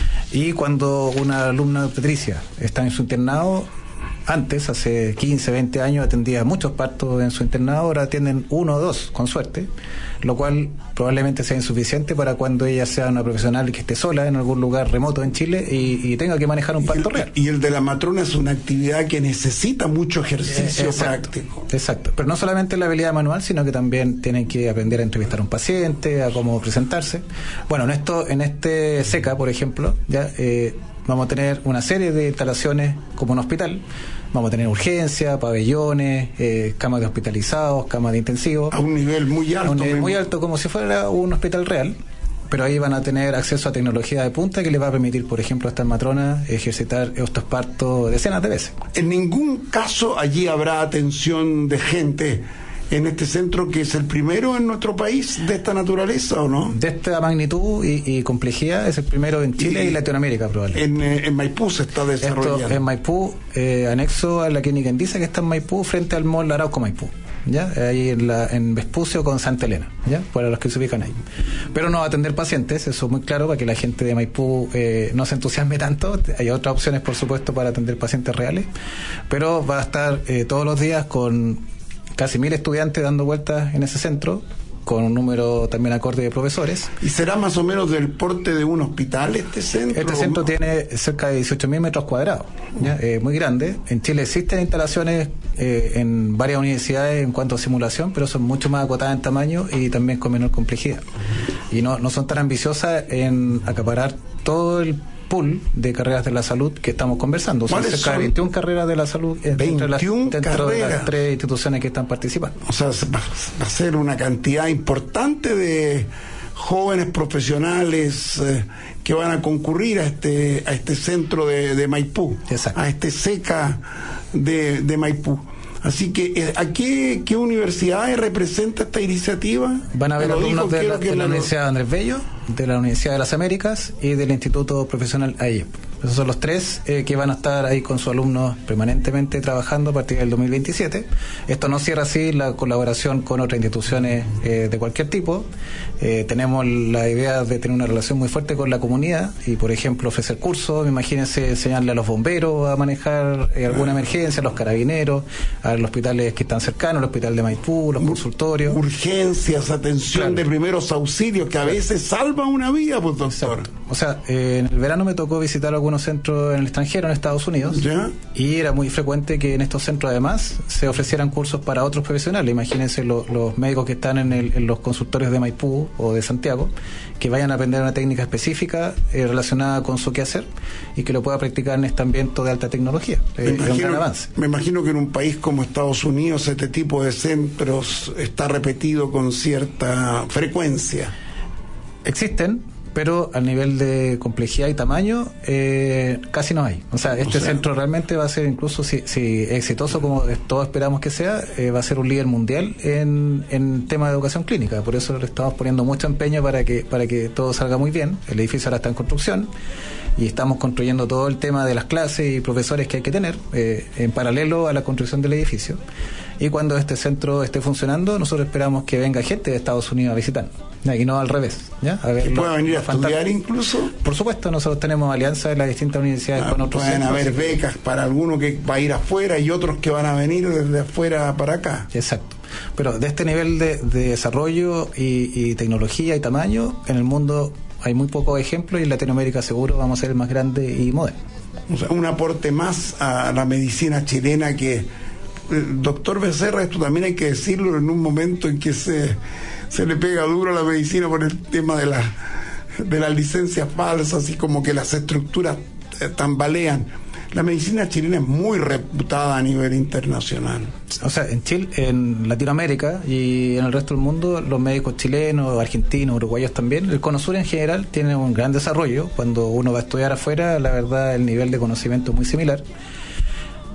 Y cuando una alumna obstetricia está en su internado, antes, hace 15, 20 años, atendía muchos partos en su internado, ahora atienden 1 o 2, con suerte, lo cual probablemente sea insuficiente para cuando ella sea una profesional que esté sola en algún lugar remoto en Chile y tenga que manejar un parto real. Y el de la matrona es una actividad que necesita mucho ejercicio práctico. Exacto, pero no solamente la habilidad manual, sino que también tienen que aprender a entrevistar a un paciente, a cómo presentarse. Bueno, en este SECA, por ejemplo, ya vamos a tener una serie de instalaciones como un hospital. Vamos a tener urgencia, pabellones, camas de hospitalizados, camas de intensivos. A un nivel muy alto. A un nivel muy alto, como si fuera un hospital real. Pero ahí van a tener acceso a tecnología de punta que les va a permitir, por ejemplo, a estas matronas ejercitar estos partos decenas de veces. En ningún caso allí habrá atención de gente en este centro, que es el primero en nuestro país de esta naturaleza, ¿o no? De esta magnitud y complejidad es el primero en Chile y Latinoamérica, probablemente. En Maipú se está desarrollando. Esto en Maipú, anexo a la clínica Endisa, que está en Maipú, frente al mall Arauco Maipú, ¿ya? Ahí en Vespucio con Santa Elena, ¿ya? Para los que se ubican ahí. Pero no va a atender pacientes, eso es muy claro, para que la gente de Maipú no se entusiasme tanto. Hay otras opciones, por supuesto, para atender pacientes reales, pero va a estar todos los días con casi 1.000 estudiantes dando vueltas en ese centro, con un número también acorde de profesores. ¿Y será más o menos del porte de un hospital este centro? Este centro tiene cerca de 18.000 metros cuadrados, ¿ya? Muy grande. En Chile existen instalaciones en varias universidades en cuanto a simulación, pero son mucho más acotadas en tamaño y también con menor complejidad. Y no son tan ambiciosas en acaparar todo el pool de carreras de la salud que estamos conversando. Son cerca de 21 carreras de la salud dentro de las 3 instituciones que están participando. O sea, va a ser una cantidad importante de jóvenes profesionales que van a concurrir a este centro de Maipú. Exacto. A este SECA de Maipú. Así que, ¿a qué universidades representa esta iniciativa? Van a haber alumnos de la Universidad Andrés Bello, de la Universidad de las Américas y del Instituto Profesional AIEP. Esos son los 3 que van a estar ahí con sus alumnos permanentemente trabajando a partir del 2027. Esto no cierra así la colaboración con otras instituciones de cualquier tipo. Tenemos la idea de tener una relación muy fuerte con la comunidad y, por ejemplo, ofrecer cursos. Imagínense enseñarle a los bomberos a manejar alguna emergencia, a los carabineros, a los hospitales que están cercanos, el hospital de Maipú, los consultorios. Urgencias, atención de primeros auxilios, que a veces salva una vida, pues, doctor. Exacto. O sea, en el verano me tocó visitar algunos centros en el extranjero, en Estados Unidos, ¿ya? Y era muy frecuente que en estos centros además se ofrecieran cursos para otros profesionales. Imagínense los médicos que están en los consultorios de Maipú o de Santiago, que vayan a aprender una técnica específica relacionada con su quehacer y que lo pueda practicar en este ambiente de alta tecnología. Es un gran avance. Me imagino que en un país como Estados Unidos este tipo de centros está repetido con cierta frecuencia. Existen, pero al nivel de complejidad y tamaño casi no hay. O sea, centro realmente va a ser, incluso si exitoso como todos esperamos que sea, va a ser un líder mundial en tema de educación clínica. Por eso le estamos poniendo mucho empeño para que todo salga muy bien. El edificio ahora está en construcción y estamos construyendo todo el tema de las clases y profesores que hay que tener en paralelo a la construcción del edificio. Y cuando este centro esté funcionando, nosotros esperamos que venga gente de Estados Unidos a visitarnos, y no al revés, ¿ya? A ver, ¿puede venir a estudiar incluso? Por supuesto, nosotros tenemos alianzas en las distintas universidades con otros pueden centros. Haber becas para alguno que va a ir afuera y otros que van a venir desde afuera para acá. Exacto. Pero de este nivel de desarrollo y tecnología y tamaño, en el mundo hay muy pocos ejemplos y en Latinoamérica seguro vamos a ser el más grande y moderno. O sea, un aporte más a la medicina chilena que... Doctor Becerra, esto también hay que decirlo en un momento en que se le pega duro a la medicina por el tema de las licencias falsas y como que las estructuras tambalean. La medicina chilena es muy reputada a nivel internacional. O sea, en Chile, en Latinoamérica y en el resto del mundo, los médicos chilenos, argentinos, uruguayos también, el Cono Sur en general tiene un gran desarrollo. Cuando uno va a estudiar afuera, la verdad, el nivel de conocimiento es muy similar.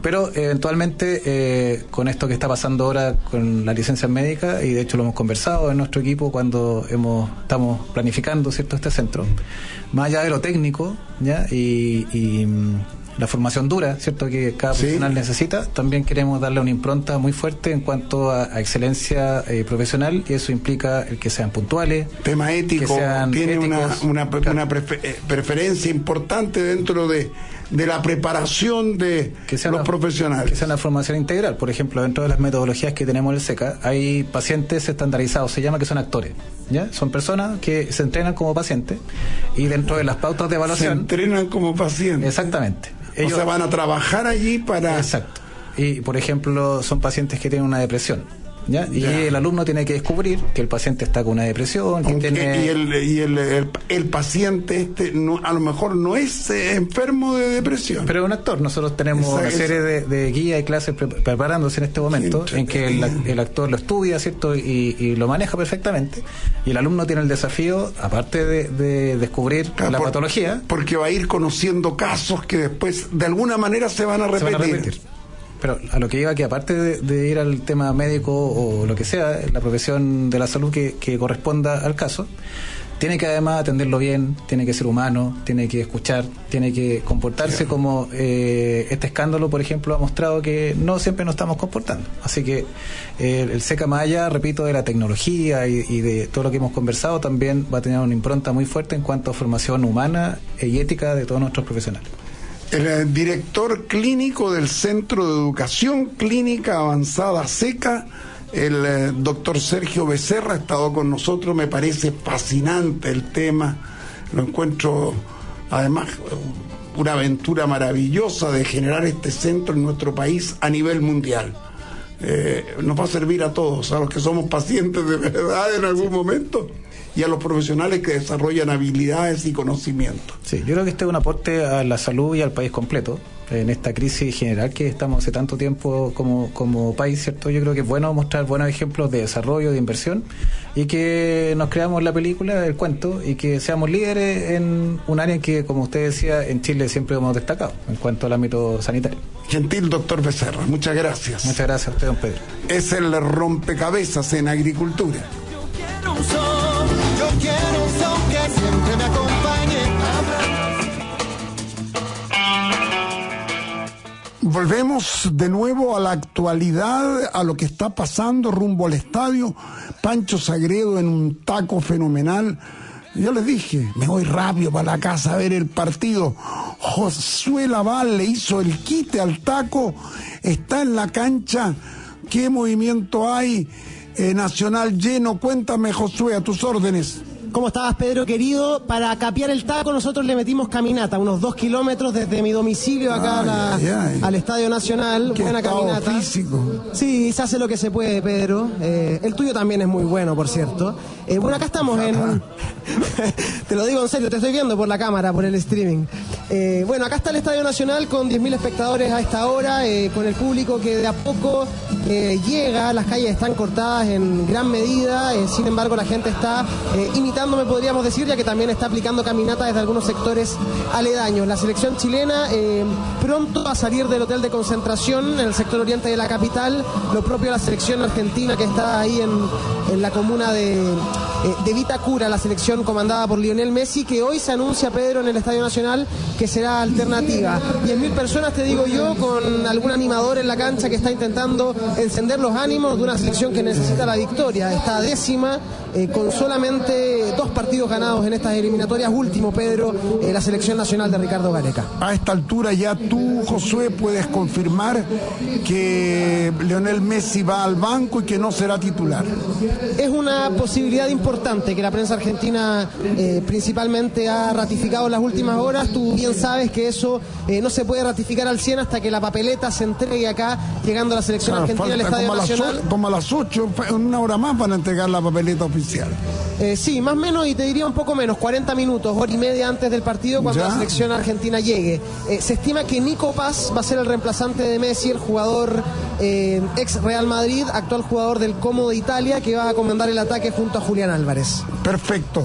Pero eventualmente, con esto que está pasando ahora con la licencia médica, y de hecho lo hemos conversado en nuestro equipo cuando estamos planificando, ¿cierto?, este centro, más allá de lo técnico, ¿ya? Y la formación dura, ¿cierto?, que cada profesional necesita, también queremos darle una impronta muy fuerte en cuanto a excelencia profesional, y eso implica el que sean puntuales, tema ético, que sean tiene éticos, una preferencia importante dentro de la preparación de los profesionales. Que sea una formación integral. Por ejemplo, dentro de las metodologías que tenemos en el SECA, hay pacientes estandarizados, se llama, que son actores, ¿ya? Son personas que se entrenan como pacientes, y dentro de las pautas de evaluación... Se entrenan como pacientes. Exactamente. Ellos van a trabajar allí para... Exacto. Y, por ejemplo, son pacientes que tienen una depresión, ¿ya? Y el alumno tiene que descubrir que el paciente está con una depresión, que tiene... Y el paciente a lo mejor no es enfermo de depresión. Pero es un actor. Nosotros tenemos una serie de guías y clases preparándose en este momento, en que el actor lo estudia, ¿cierto?, y lo maneja perfectamente, y el alumno tiene el desafío, aparte de descubrir la patología, porque va a ir conociendo casos que después de alguna manera se van a repetir. Pero a lo que iba, que aparte de ir al tema médico o lo que sea, la profesión de la salud que corresponda al caso, tiene que además atenderlo bien, tiene que ser humano, tiene que escuchar, tiene que comportarse como este escándalo, por ejemplo, ha mostrado que no siempre nos estamos comportando. Así que el SECA, más allá, repito, de la tecnología y de todo lo que hemos conversado, también va a tener una impronta muy fuerte en cuanto a formación humana y ética de todos nuestros profesionales. El director clínico del Centro de Educación Clínica Avanzada SECA, el doctor Sergio Becerra, ha estado con nosotros. Me parece fascinante el tema, lo encuentro además una aventura maravillosa de generar este centro en nuestro país a nivel mundial. Nos va a servir a todos, a los que somos pacientes de verdad en algún momento, y a los profesionales que desarrollan habilidades y conocimientos. Sí, yo creo que este es un aporte a la salud y al país completo, en esta crisis general que estamos hace tanto tiempo como país, ¿cierto? Yo creo que es bueno mostrar buenos ejemplos de desarrollo, de inversión, y que nos creamos la película, el cuento, y que seamos líderes en un área en que, como usted decía, en Chile siempre hemos destacado, en cuanto al ámbito sanitario. Gentil doctor Becerra, muchas gracias. Muchas gracias a usted, don Pedro. Es el rompecabezas en agricultura. Yo quiero un son que siempre me acompañe. Volvemos de nuevo a la actualidad, a lo que está pasando rumbo al estadio. Pancho Sagredo en un taco fenomenal. Yo les dije, me voy rápido para la casa a ver el partido. Josué Laval le hizo el quite al taco, está en la cancha. ¿Qué movimiento hay? Nacional lleno. Cuéntame, Josué, a tus órdenes. ¿Cómo estabas, Pedro, querido? Para capear el taco nosotros le metimos caminata, unos 2 kilómetros desde mi domicilio acá al Estadio Nacional. Qué buena caminata. Físico. Sí, se hace lo que se puede, Pedro. El tuyo también es muy bueno, por cierto. Bueno, acá estamos en... Te lo digo en serio, te estoy viendo por la cámara, por el streaming. Bueno, acá está el Estadio Nacional con 10.000 espectadores a esta hora, con el público que de a poco llega. Las calles están cortadas en gran medida, sin embargo la gente está imitándome, podríamos decir, ya que también está aplicando caminata desde algunos sectores aledaños. La selección chilena pronto va a salir del hotel de concentración en el sector oriente de la capital, lo propio la selección argentina que está ahí en la comuna de Vitacura, la selección comandada por Lionel Messi, que hoy se anuncia, Pedro, en el Estadio Nacional que será alternativa. 10.000 personas, te digo yo, con algún animador en la cancha que está intentando encender los ánimos de una selección que necesita la victoria. Está décima, con solamente 2 partidos ganados en estas eliminatorias. Último, Pedro, la selección nacional de Ricardo Gareca. A esta altura ya tú, Josué, puedes confirmar que Lionel Messi va al banco y que no será titular. Es una posibilidad importante que la prensa argentina principalmente ha ratificado en las últimas horas. Tú bien sabes que eso no se puede ratificar al 100 hasta que la papeleta se entregue acá, llegando a la selección argentina al Estadio Nacional. Como a las 8, en una hora más van a entregar la papeleta oficial. Sí, más o menos, y te diría un poco menos, 40 minutos, hora y media antes del partido, cuando la selección argentina llegue. Se estima que Nico Paz va a ser el reemplazante de Messi, el jugador ex Real Madrid, actual jugador del Como de Italia, que va a comandar el ataque junto a Julián Álvarez. Perfecto.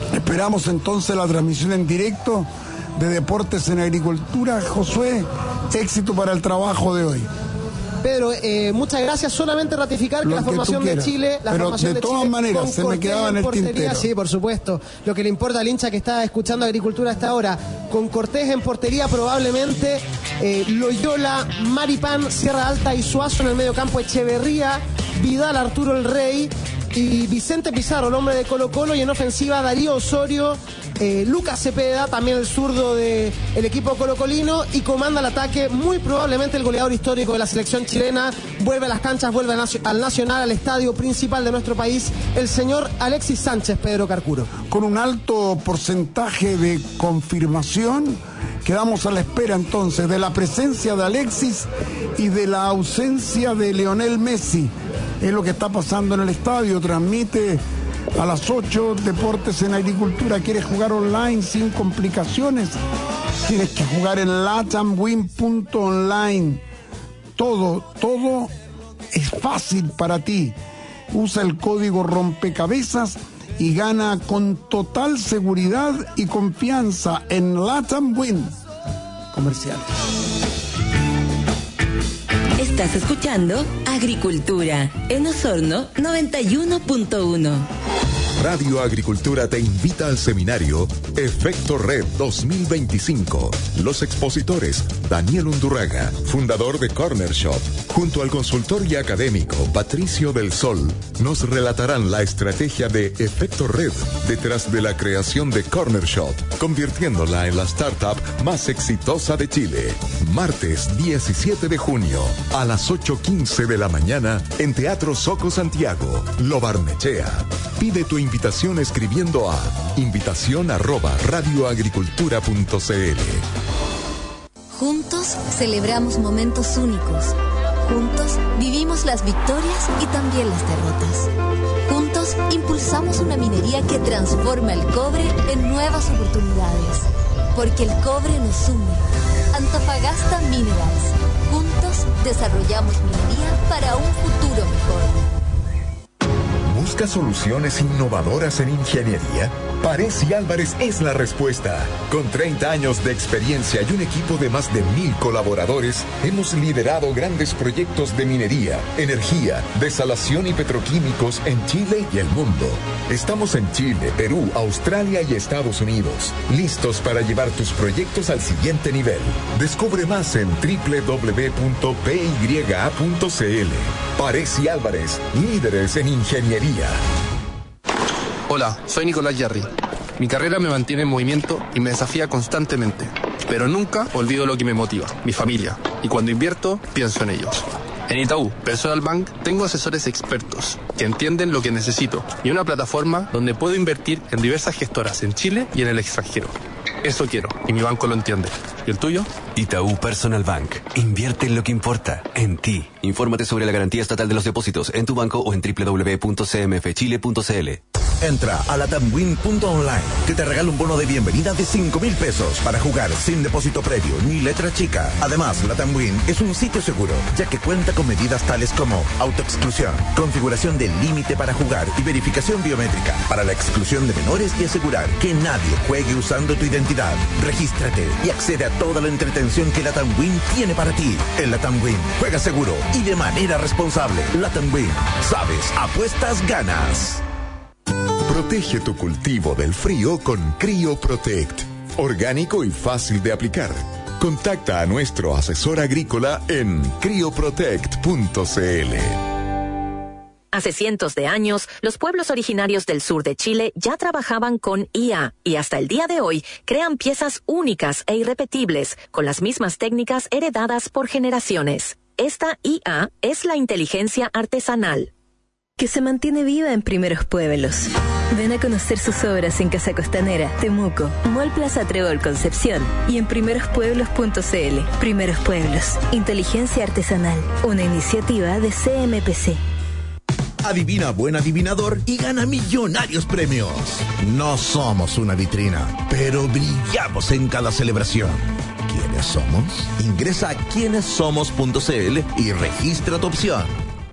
Esperamos entonces la transmisión en directo de Deportes en Agricultura. Josué, Éxito para el trabajo de hoy. Pedro, muchas gracias. Solamente ratificar que la formación de Chile... Pero de todas maneras, se me quedaba en el tintero. Sí, por supuesto. Lo que le importa al hincha que está escuchando Agricultura hasta ahora. Con Cortés en portería, probablemente Loyola, Maripán, Sierra Alta y Suazo en el medio campo, Echeverría, Vidal, Arturo el Rey y Vicente Pizarro, el hombre de Colo-Colo, y en ofensiva Darío Osorio, Lucas Cepeda, también el zurdo del equipo colocolino, y comanda el ataque muy probablemente el goleador histórico de la selección chilena. Vuelve a las canchas, vuelve al Nacional, al estadio principal de nuestro país, el señor Alexis Sánchez, Pedro Carcuro. Con un alto porcentaje de confirmación, quedamos a la espera entonces de la presencia de Alexis y de la ausencia de Lionel Messi. Es lo que está pasando en el estadio. Transmite a las 8 Deportes en Agricultura. ¿Quieres jugar online sin complicaciones? Tienes que jugar en latamwin.online. Todo es fácil para ti. Usa el código rompecabezas y gana con total seguridad y confianza en LatamWin. Comerciales. Estás escuchando Agricultura en Osorno 91.1. Radio Agricultura te invita al seminario Efecto Red 2025. Los expositores: Daniel Undurraga, fundador de Corner Shop, junto al consultor y académico Patricio del Sol, nos relatarán la estrategia de Efecto Red detrás de la creación de Corner Shop, convirtiéndola en la startup más exitosa de Chile. Martes 17 de junio a las 8:15 de la mañana en Teatro Soco Santiago, Lo Barnechea. Pide tu invitación escribiendo a invitación@radioagricultura.cl. Juntos celebramos momentos únicos. Juntos vivimos las victorias y también las derrotas. Juntos impulsamos una minería que transforma el cobre en nuevas oportunidades. Porque el cobre nos une. Antofagasta Minerals. Juntos desarrollamos minería para un futuro mejor. ¿Buscas soluciones innovadoras en ingeniería? Paresi Álvarez es la respuesta. Con 30 años de experiencia y un equipo de más de 1,000 colaboradores, hemos liderado grandes proyectos de minería, energía, desalación y petroquímicos en Chile y el mundo. Estamos en Chile, Perú, Australia y Estados Unidos, listos para llevar tus proyectos al siguiente nivel. Descubre más en www.pya.cl. Paresi Álvarez, líderes en ingeniería. Hola, soy Nicolás Yarri. Mi carrera me mantiene en movimiento y me desafía constantemente, pero nunca olvido lo que me motiva, mi familia, y cuando invierto, pienso en ellos. En Itaú Personal Bank tengo asesores expertos que entienden lo que necesito y una plataforma donde puedo invertir en diversas gestoras en Chile y en el extranjero. Eso quiero, y mi banco lo entiende. ¿Y el tuyo? Itaú Personal Bank. Invierte en lo que importa, en ti. Infórmate sobre la garantía estatal de los depósitos en tu banco o en www.cmfchile.cl. Entra a latamwin.online, que te regala un bono de bienvenida de 5,000 pesos para jugar sin depósito previo ni letra chica. Además, LatamWin es un sitio seguro, ya que cuenta con medidas tales como autoexclusión, configuración del límite para jugar y verificación biométrica para la exclusión de menores y asegurar que nadie juegue usando tu identidad. Regístrate y accede a toda la entretención que LatamWin tiene para ti. En LatamWin, juega seguro y de manera responsable. LatamWin, sabes, apuestas, ganas. Protege tu cultivo del frío con CryoProtect. Orgánico y fácil de aplicar. Contacta a nuestro asesor agrícola en cryoprotect.cl. Hace cientos de años, los pueblos originarios del sur de Chile ya trabajaban con IA y hasta el día de hoy crean piezas únicas e irrepetibles con las mismas técnicas heredadas por generaciones. Esta IA es la inteligencia artesanal, que se mantiene viva en primeros pueblos. Ven a conocer sus obras en Casa Costanera, Temuco, Mall Plaza Trébol Concepción y en primerospueblos.cl. Primeros Pueblos, inteligencia artesanal, una iniciativa de CMPC. Adivina buen adivinador y gana millonarios premios. No somos una vitrina, pero brillamos en cada celebración. ¿Quiénes somos? Ingresa a quienessomos.cl y registra tu opción.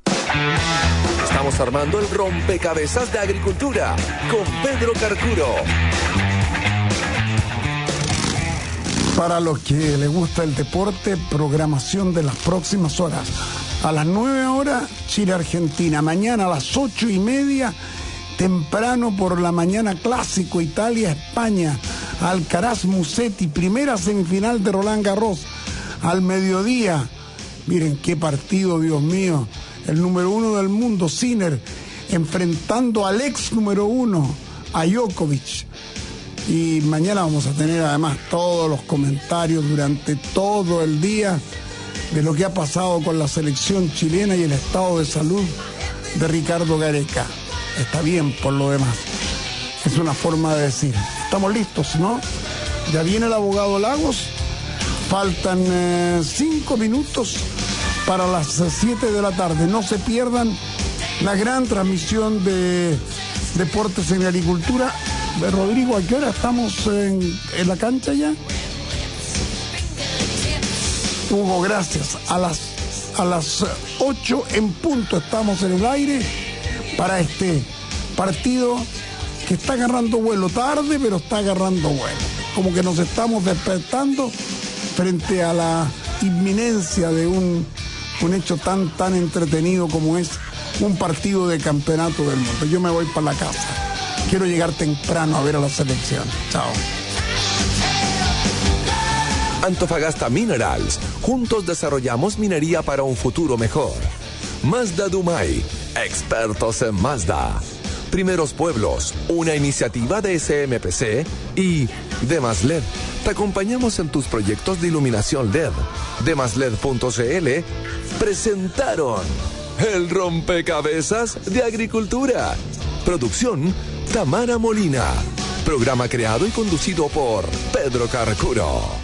Estamos armando el rompecabezas de agricultura con Pedro Carcuro. Para los que les gusta el deporte, programación de las próximas horas. A las 9 horas, Chile-Argentina. Mañana a las 8:30, temprano por la mañana, clásico Italia-España. Alcaraz Musetti, primera semifinal de Roland Garros. Al mediodía, miren qué partido, Dios mío. El número 1 del mundo, Sinner, enfrentando al ex número 1, a Djokovic. Y mañana vamos a tener además todos los comentarios durante todo el día de lo que ha pasado con la selección chilena y el estado de salud de Ricardo Gareca. Está bien por lo demás. Es una forma de decir. Estamos listos, ¿no? Ya viene el abogado Lagos. Faltan 5 minutos para las 7 de la tarde. No se pierdan la gran transmisión de Deportes en Agricultura. Rodrigo, ¿a qué hora estamos en la cancha ya? Hugo, gracias. A las 8 en punto estamos en el aire para este partido que está agarrando vuelo tarde, pero está agarrando vuelo. Como que nos estamos despertando frente a la inminencia de un hecho tan entretenido como es un partido de campeonato del mundo. Yo me voy para la casa. Quiero llegar temprano a ver a la selección. Chao. Antofagasta Minerals. Juntos desarrollamos minería para un futuro mejor. Mazda Dumay. Expertos en Mazda. Primeros Pueblos. Una iniciativa de SMPC y Demasled. Te acompañamos en tus proyectos de iluminación LED. Demasled.cl presentaron el rompecabezas de agricultura. Producción Tamara Molina. Programa creado y conducido por Pedro Carcuro.